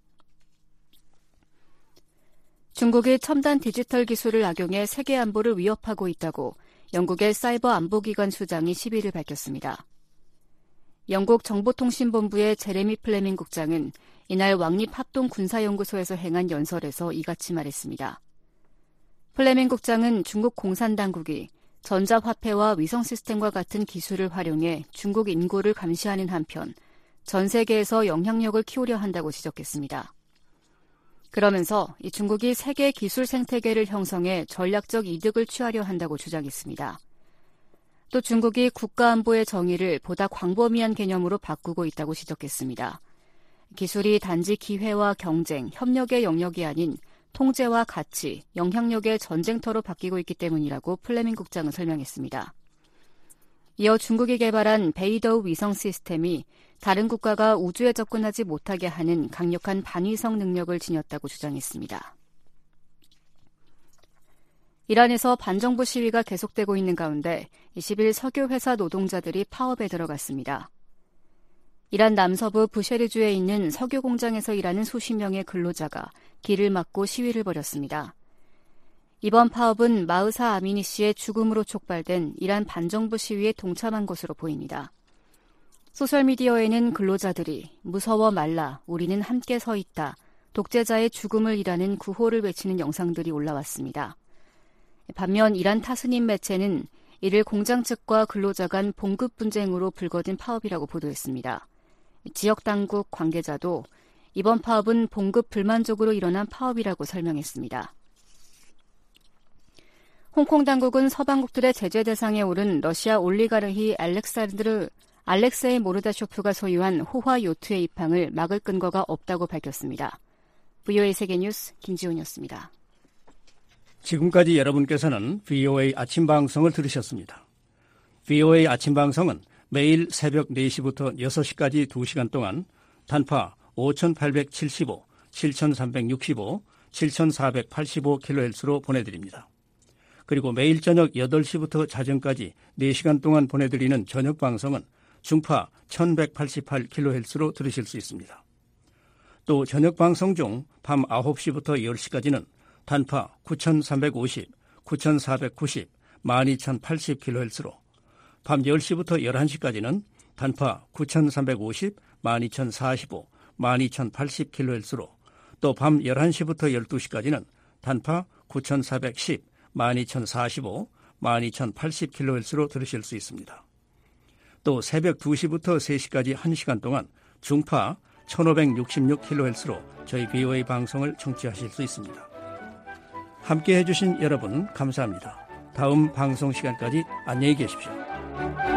중국이 첨단 디지털 기술을 악용해 세계 안보를 위협하고 있다고 영국의 사이버 안보기관 수장이 십일 일 밝혔습니다. 영국 정보통신본부의 제레미 플레밍 국장은 이날 왕립합동군사연구소에서 행한 연설에서 이같이 말했습니다. 플레밍 국장은 중국 공산당국이 전자화폐와 위성 시스템과 같은 기술을 활용해 중국 인구를 감시하는 한편 전 세계에서 영향력을 키우려 한다고 지적했습니다. 그러면서 이 중국이 세계 기술 생태계를 형성해 전략적 이득을 취하려 한다고 주장했습니다. 또 중국이 국가안보의 정의를 보다 광범위한 개념으로 바꾸고 있다고 지적했습니다. 기술이 단지 기회와 경쟁, 협력의 영역이 아닌 통제와 가치, 영향력의 전쟁터로 바뀌고 있기 때문이라고 플레밍 국장은 설명했습니다. 이어 중국이 개발한 베이더우 위성 시스템이 다른 국가가 우주에 접근하지 못하게 하는 강력한 반위성 능력을 지녔다고 주장했습니다. 이란에서 반정부 시위가 계속되고 있는 가운데 이십 일 석유회사 노동자들이 파업에 들어갔습니다. 이란 남서부 부쉐르주에 있는 석유 공장에서 일하는 수십 명의 근로자가 길을 막고 시위를 벌였습니다. 이번 파업은 마흐사 아미니 씨의 죽음으로 촉발된 이란 반정부 시위에 동참한 것으로 보입니다. 소셜미디어에는 근로자들이 무서워 말라, 우리는 함께 서 있다, 독재자의 죽음을 이라는 구호를 외치는 영상들이 올라왔습니다. 반면 이란 타스님 매체는 이를 공장 측과 근로자 간 봉급 분쟁으로 불거진 파업이라고 보도했습니다. 지역 당국 관계자도 이번 파업은 봉급 불만족으로 일어난 파업이라고 설명했습니다. 홍콩 당국은 서방국들의 제재 대상에 오른 러시아 올리가르히 알렉산드르 알렉세이 모르다쇼프가 소유한 호화 요트의 입항을 막을 근거가 없다고 밝혔습니다. 브이오에이 세계뉴스 김지훈이었습니다. 지금까지 여러분께서는 브이오에이 아침 방송을 들으셨습니다. 브이오에이 아침 방송은 매일 새벽 네 시부터 여섯 시까지 두 시간 동안 단파 오천팔백칠십오, 칠천삼백육십오, 칠천사백팔십오 킬로헤르츠로 보내드립니다. 그리고 매일 저녁 여덟 시부터 자정까지 네 시간 동안 보내드리는 저녁 방송은 중파 천백팔십팔 킬로헤르츠로 들으실 수 있습니다. 또 저녁 방송 중 밤 아홉 시부터 열 시까지는 단파 구천삼백오십, 구천사백구십, 만 이천팔십 킬로헤르츠로 밤 열 시부터 열한 시까지는 단파 구천삼백오십, 만 이천사십오, 만 이천팔십 킬로헤르츠로 또 밤 열한 시부터 열두 시까지는 단파 구천사백십, 만 이천사십오, 만 이천팔십 킬로헤르츠로 들으실 수 있습니다. 또 새벽 두 시부터 세 시까지 한 시간 동안 중파 천오백육십육 킬로헤르츠로 저희 브이오에이 방송을 청취하실 수 있습니다. 함께해 주신 여러분 감사합니다. 다음 방송 시간까지 안녕히 계십시오.